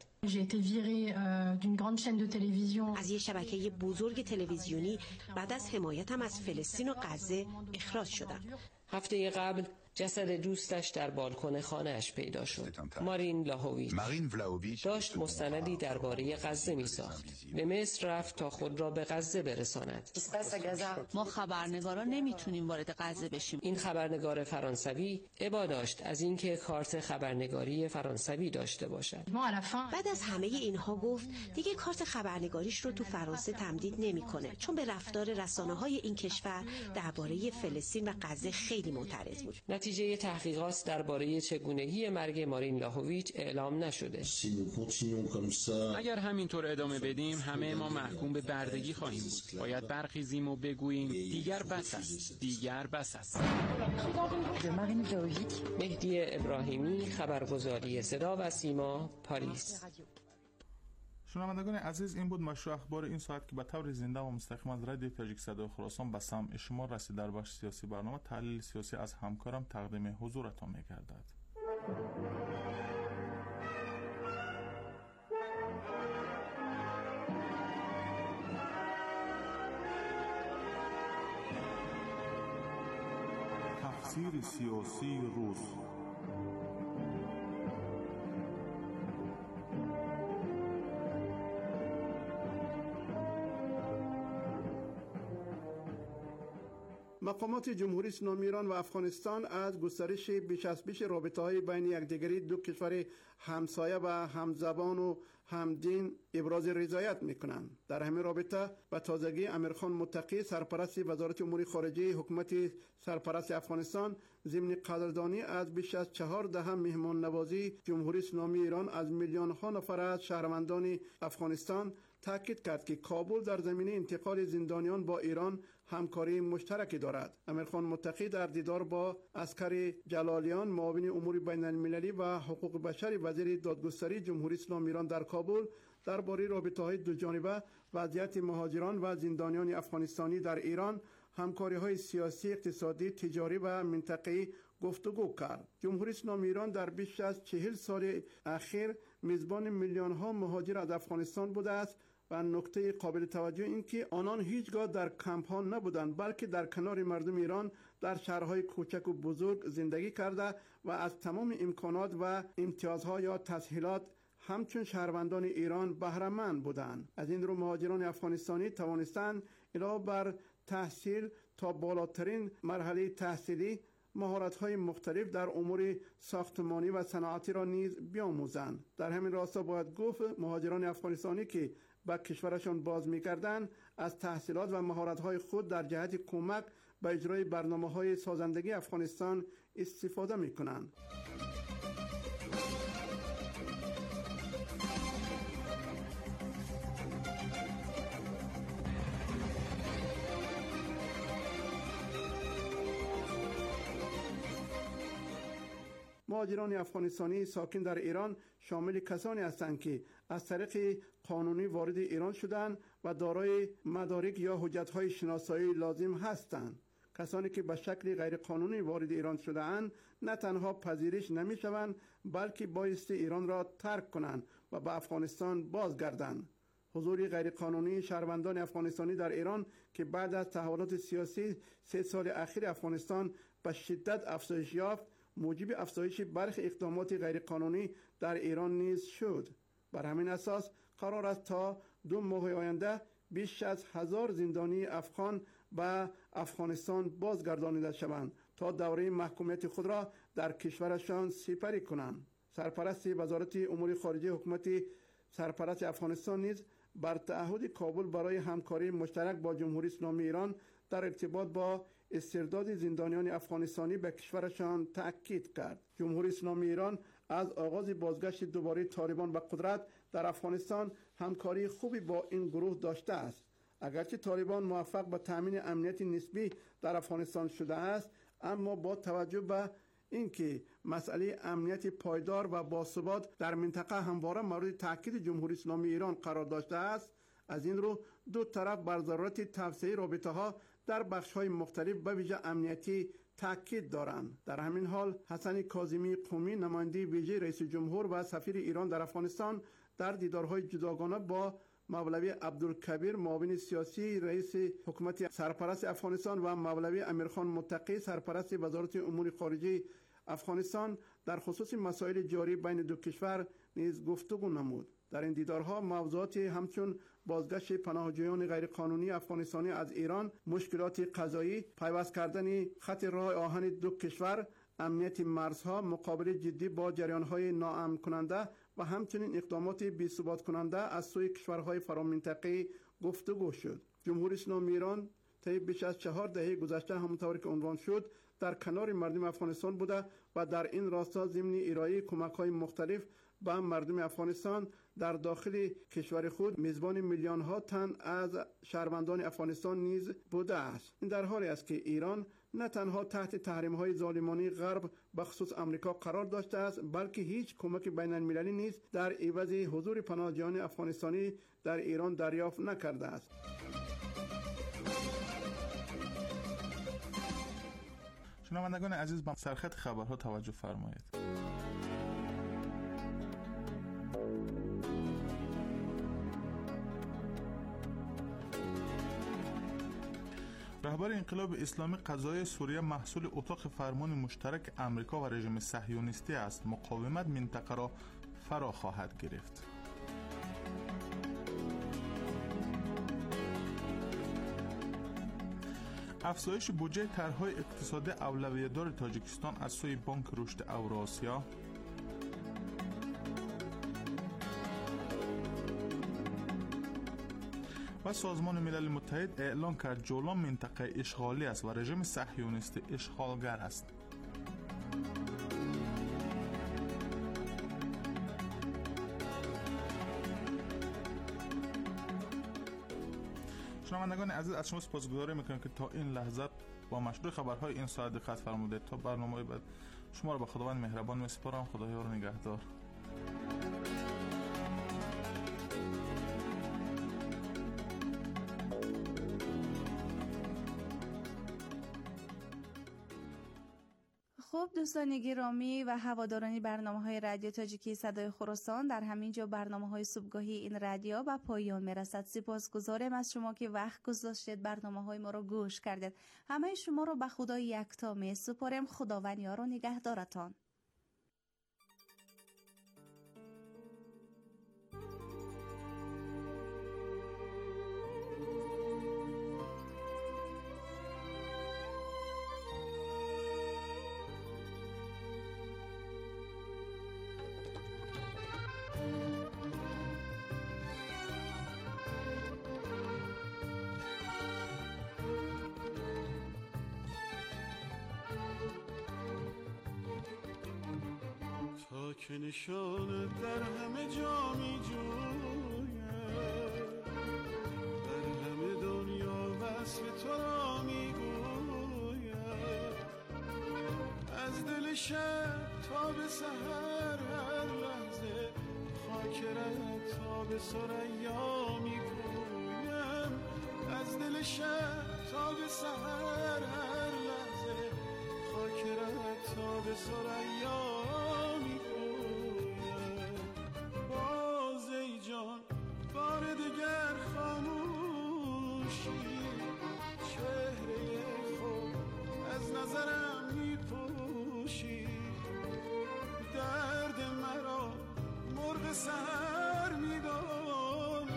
از یک شبکه بزرگ تلویزیونی بعد از حمایتم از فلسطین و غزه اخراج شدم. هفته قبل جسد دوستش در بالکن خانه‌اش پیدا شد. مارین لاهویچ داشت مستندی درباره غزه می‌ساخت. به مصر رفت تا خود را به غزه برساند. ما خبرنگاران نمیتونیم وارد غزه بشیم. این خبرنگار فرانسوی ابا داشت از اینکه کارت خبرنگاری فرانسوی داشته باشد. بعد از همه اینها گفت دیگه کارت خبرنگاریش رو تو فرانسه تمدید نمی‌کنه، چون به رفتار رسانه‌های این کشور درباره فلسطین و غزه خیلی معترض بود. نتیجه تحقیقات درباره چگونگی مرگ مارین لاهویچ اعلام نشده. اگر همینطور ادامه بدیم همه ما محکوم به بردگی خواهیم بود. باید برخیزیم و بگوییم دیگر بس است، دیگر بس است. مهدی ابراهیمی، خبرگزاری صدا و سیما، پاریس. شنوندگان عزیز، این بود مشروع اخبار این ساعت که به طور زنده و مستقیم از رادیو تاجیک صدای خراسان به سمع شما رسید. در بخش سیاسی برنامه تحلیل سیاسی از همکارم تقدیم حضورتان می‌گردد. تفسیر سیاسی روز. مقامات جمهوری اسلامی ایران و افغانستان از گسترش بیش از پیش رابطه‌های بین یکدیگری دو کشور همسایه و همزبان و همدین ابراز رضایت می‌کنند. در همین رابطه به تازگی امیرخان متقی سرپرست وزارت امور خارجه حکومت سرپرست افغانستان ضمن قدردانی از بیش از چهار دهه مهمان نوازی جمهوری اسلامی ایران از میلیون‌ها نفر از شهروندان افغانستان تاکید کرد که کابل در زمینه انتقال زندانیان با ایران همکاری مشترکی دارد. امیرخان متقی در دیدار با عسکر جلالیان معاون امور بین المللی و حقوق بشر وزیر دادگستری جمهوری اسلامی ایران در کابل درباره رابطه‌های دوجانبه، وضعیت مهاجران و زندانیان افغانستانی در ایران، همکاری‌های سیاسی، اقتصادی، تجاری و منطقه‌ای گفتگو کرد. جمهوری اسلامی ایران در بیش از چهل سال اخیر میزبان میلیون‌ها مهاجر از افغانستان بوده است و نکته قابل توجه این که آنان هیچگاه در کمپ‌ها نبودند، بلکه در کنار مردم ایران در شهرهای کوچک و بزرگ زندگی کرده و از تمام امکانات و امتیازها یا تسهیلات همچون شهروندان ایران بهره‌مند بودند. از این رو مهاجران افغانستانی توانستند علاوه بر تحصیل تا بالاترین مرحله تحصیلی مهارت‌های مختلف در امور ساختمانی و صنعتی را نیز بیاموزند. در همین راستا باید گفت مهاجران افغانستانی که به کشورشان باز می‌کردند از تحصیلات و مهارت‌های خود در جهت کمک به اجرای برنامه‌های سازندگی افغانستان استفاده می‌کنند. مهاجران افغانستانی ساکن در ایران شامل کسانی هستند که از طریق قانونی وارد ایران شدند و دارای مدارک یا حجت‌های شناسایی لازم هستند. کسانی که به شکل غیرقانونی وارد ایران شده‌اند نه تنها پذیرش نمی‌شوند بلکه بایستی ایران را ترک کنند و به افغانستان بازگردند. حضور غیرقانونی شهروندان افغانستانی در ایران که بعد از تحولات سیاسی سه سال اخیر افغانستان به شدت افزایش یافت، موجب افزایش برخی اقدامات غیرقانونی در ایران نیز شد. بر همین اساس قرار است تا دو ماه آینده بیش از هزار زندانی افغان به افغانستان بازگردانیده شوند تا دوره محکومیت خود را در کشورشان سپری کنند. سرپرست وزارت امور خارجه حکومت سرپرست افغانستان نیز بر تعهد کابل برای همکاری مشترک با جمهوری اسلامی ایران در ارتباط با استرداد زندانیان افغانستانی به کشورشان تأکید کرد. جمهوری اسلامی ایران از آغاز بازگشت دوباره طالبان به قدرت در افغانستان همکاری خوبی با این گروه داشته است. اگرچه طالبان موفق به تامین امنیت نسبی در افغانستان شده است، اما با توجه به اینکه مسئله امنیت پایدار و باثبات در منطقه همواره مورد تاکید جمهوری اسلامی ایران قرار داشته است، از این رو دو طرف بر ضرورت توسعه رابطه‌ها در بخش‌های مختلف به ویژه امنیتی تاکید دارند. در همین حال حسن کاظمی قمی نماینده ویژه رئیس جمهور و سفیر ایران در افغانستان در دیدارهای جداگانه با مولوی عبدالکبیر معاون سیاسی رئیس حکومت سرپرست افغانستان و مولوی امیرخان متقی سرپرست وزارت امور خارجه افغانستان در خصوص مسائل جاری بین دو کشور نیز گفتگو نمود. در این دیدارها موضوعات همچون بازگشت پناهجویان غیرقانونی افغانستانی از ایران، مشکلات قضایی، پیوست کردن خط راه آهن دو کشور، امنیت مرزها، مقابله جدی با جریان‌های ناامن کننده و همچنین اقدامات بی‌ثبات کننده از سوی کشورهای فرامنطقه‌ای گفتگو شد. جمهوری اسلامی ایران طی بیش از چهار دهه گذشته همونطور که عنوان شد در کنار مردم افغانستان بوده و در این راستا ضمن ارائه کمک‌های مختلف به مردم افغانستان در داخل کشور خود میزبان میلیون ها تن از شهروندان افغانستان نیز بوده است. این در حالی است که ایران نه تنها تحت تحریم‌های ظالمانه غرب به خصوص آمریکا قرار داشته است، بلکه هیچ کمک بین‌المللی نیز در عوض حضور پناهجویان افغانستانی در ایران دریافت نکرده است. شنوندگان عزیز، به سرخط خبرها توجه فرمایید. رهبر انقلاب اسلامی قضایی سوریه محصول اتاق فرمان مشترک امریکا و رژیم صهیونیستی است. مقاومت منطقه را فرا خواهد گرفت. افزایش بودجه طرح‌های اقتصادی اولویت‌دار تاجیکستان از سوی بانک رشد اوراسیا. و سازمان ملل متحد اعلام کرد جولان منطقه اشغالی است و رژیم صهیونیستی اشغالگر است. شنوندگان عزیز، از شما سپاسگزاری میکنم که تا این لحظه با مشروع خبرهای این ساعت دقت فرمودید. تا برنامه بعد شما را به خداوند مهربان میسپارم. خدایا نگهدار. خب دوستان گرامی و هواداران برنامه‌های رادیو تاجیکی صدای خراسان، در همین جا برنامه‌های صبحگاهی این رادیو به پایان میرسد. سپاسگزارم از شما که وقت گذاشتید برنامه‌های ما رو گوش کردید. همه شما رو به خدای یکتا میسپارم. خداوند یار و نگهدارتان. که نشانت در همه جا می جویم، در همه دنیا وصف تو را می گویم. از دل شب تا به سحر هر لحظه خاکرت تا به ثریا می گویم. از دل شب تا به سحر هر لحظه خاکرت تا به ثریا می گویم. بار دیگر خاموشی چهره خود از نظرم میپوشی. درد مرا مرغ سحر میداند،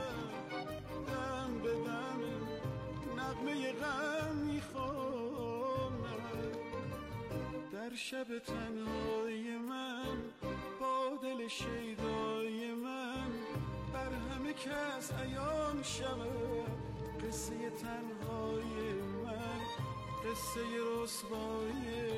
دم به دم نغمه غم میخواند. در شب تنهای من با دل شیدای من بر همه کس عیان شود قصه تنهای من، قصه رسوایی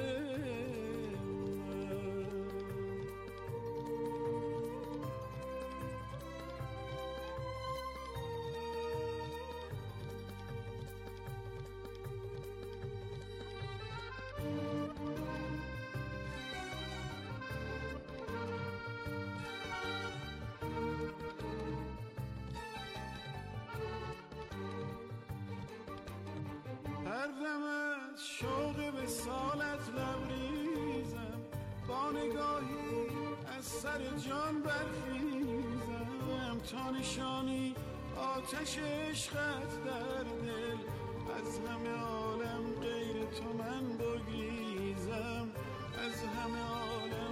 شوق وصالت لبریزم، با نگاهی از سر جان برخیزم. تا نشانی آتش عشقت در دل، از همه عالم غیر تو من بگریزم. از همه عالم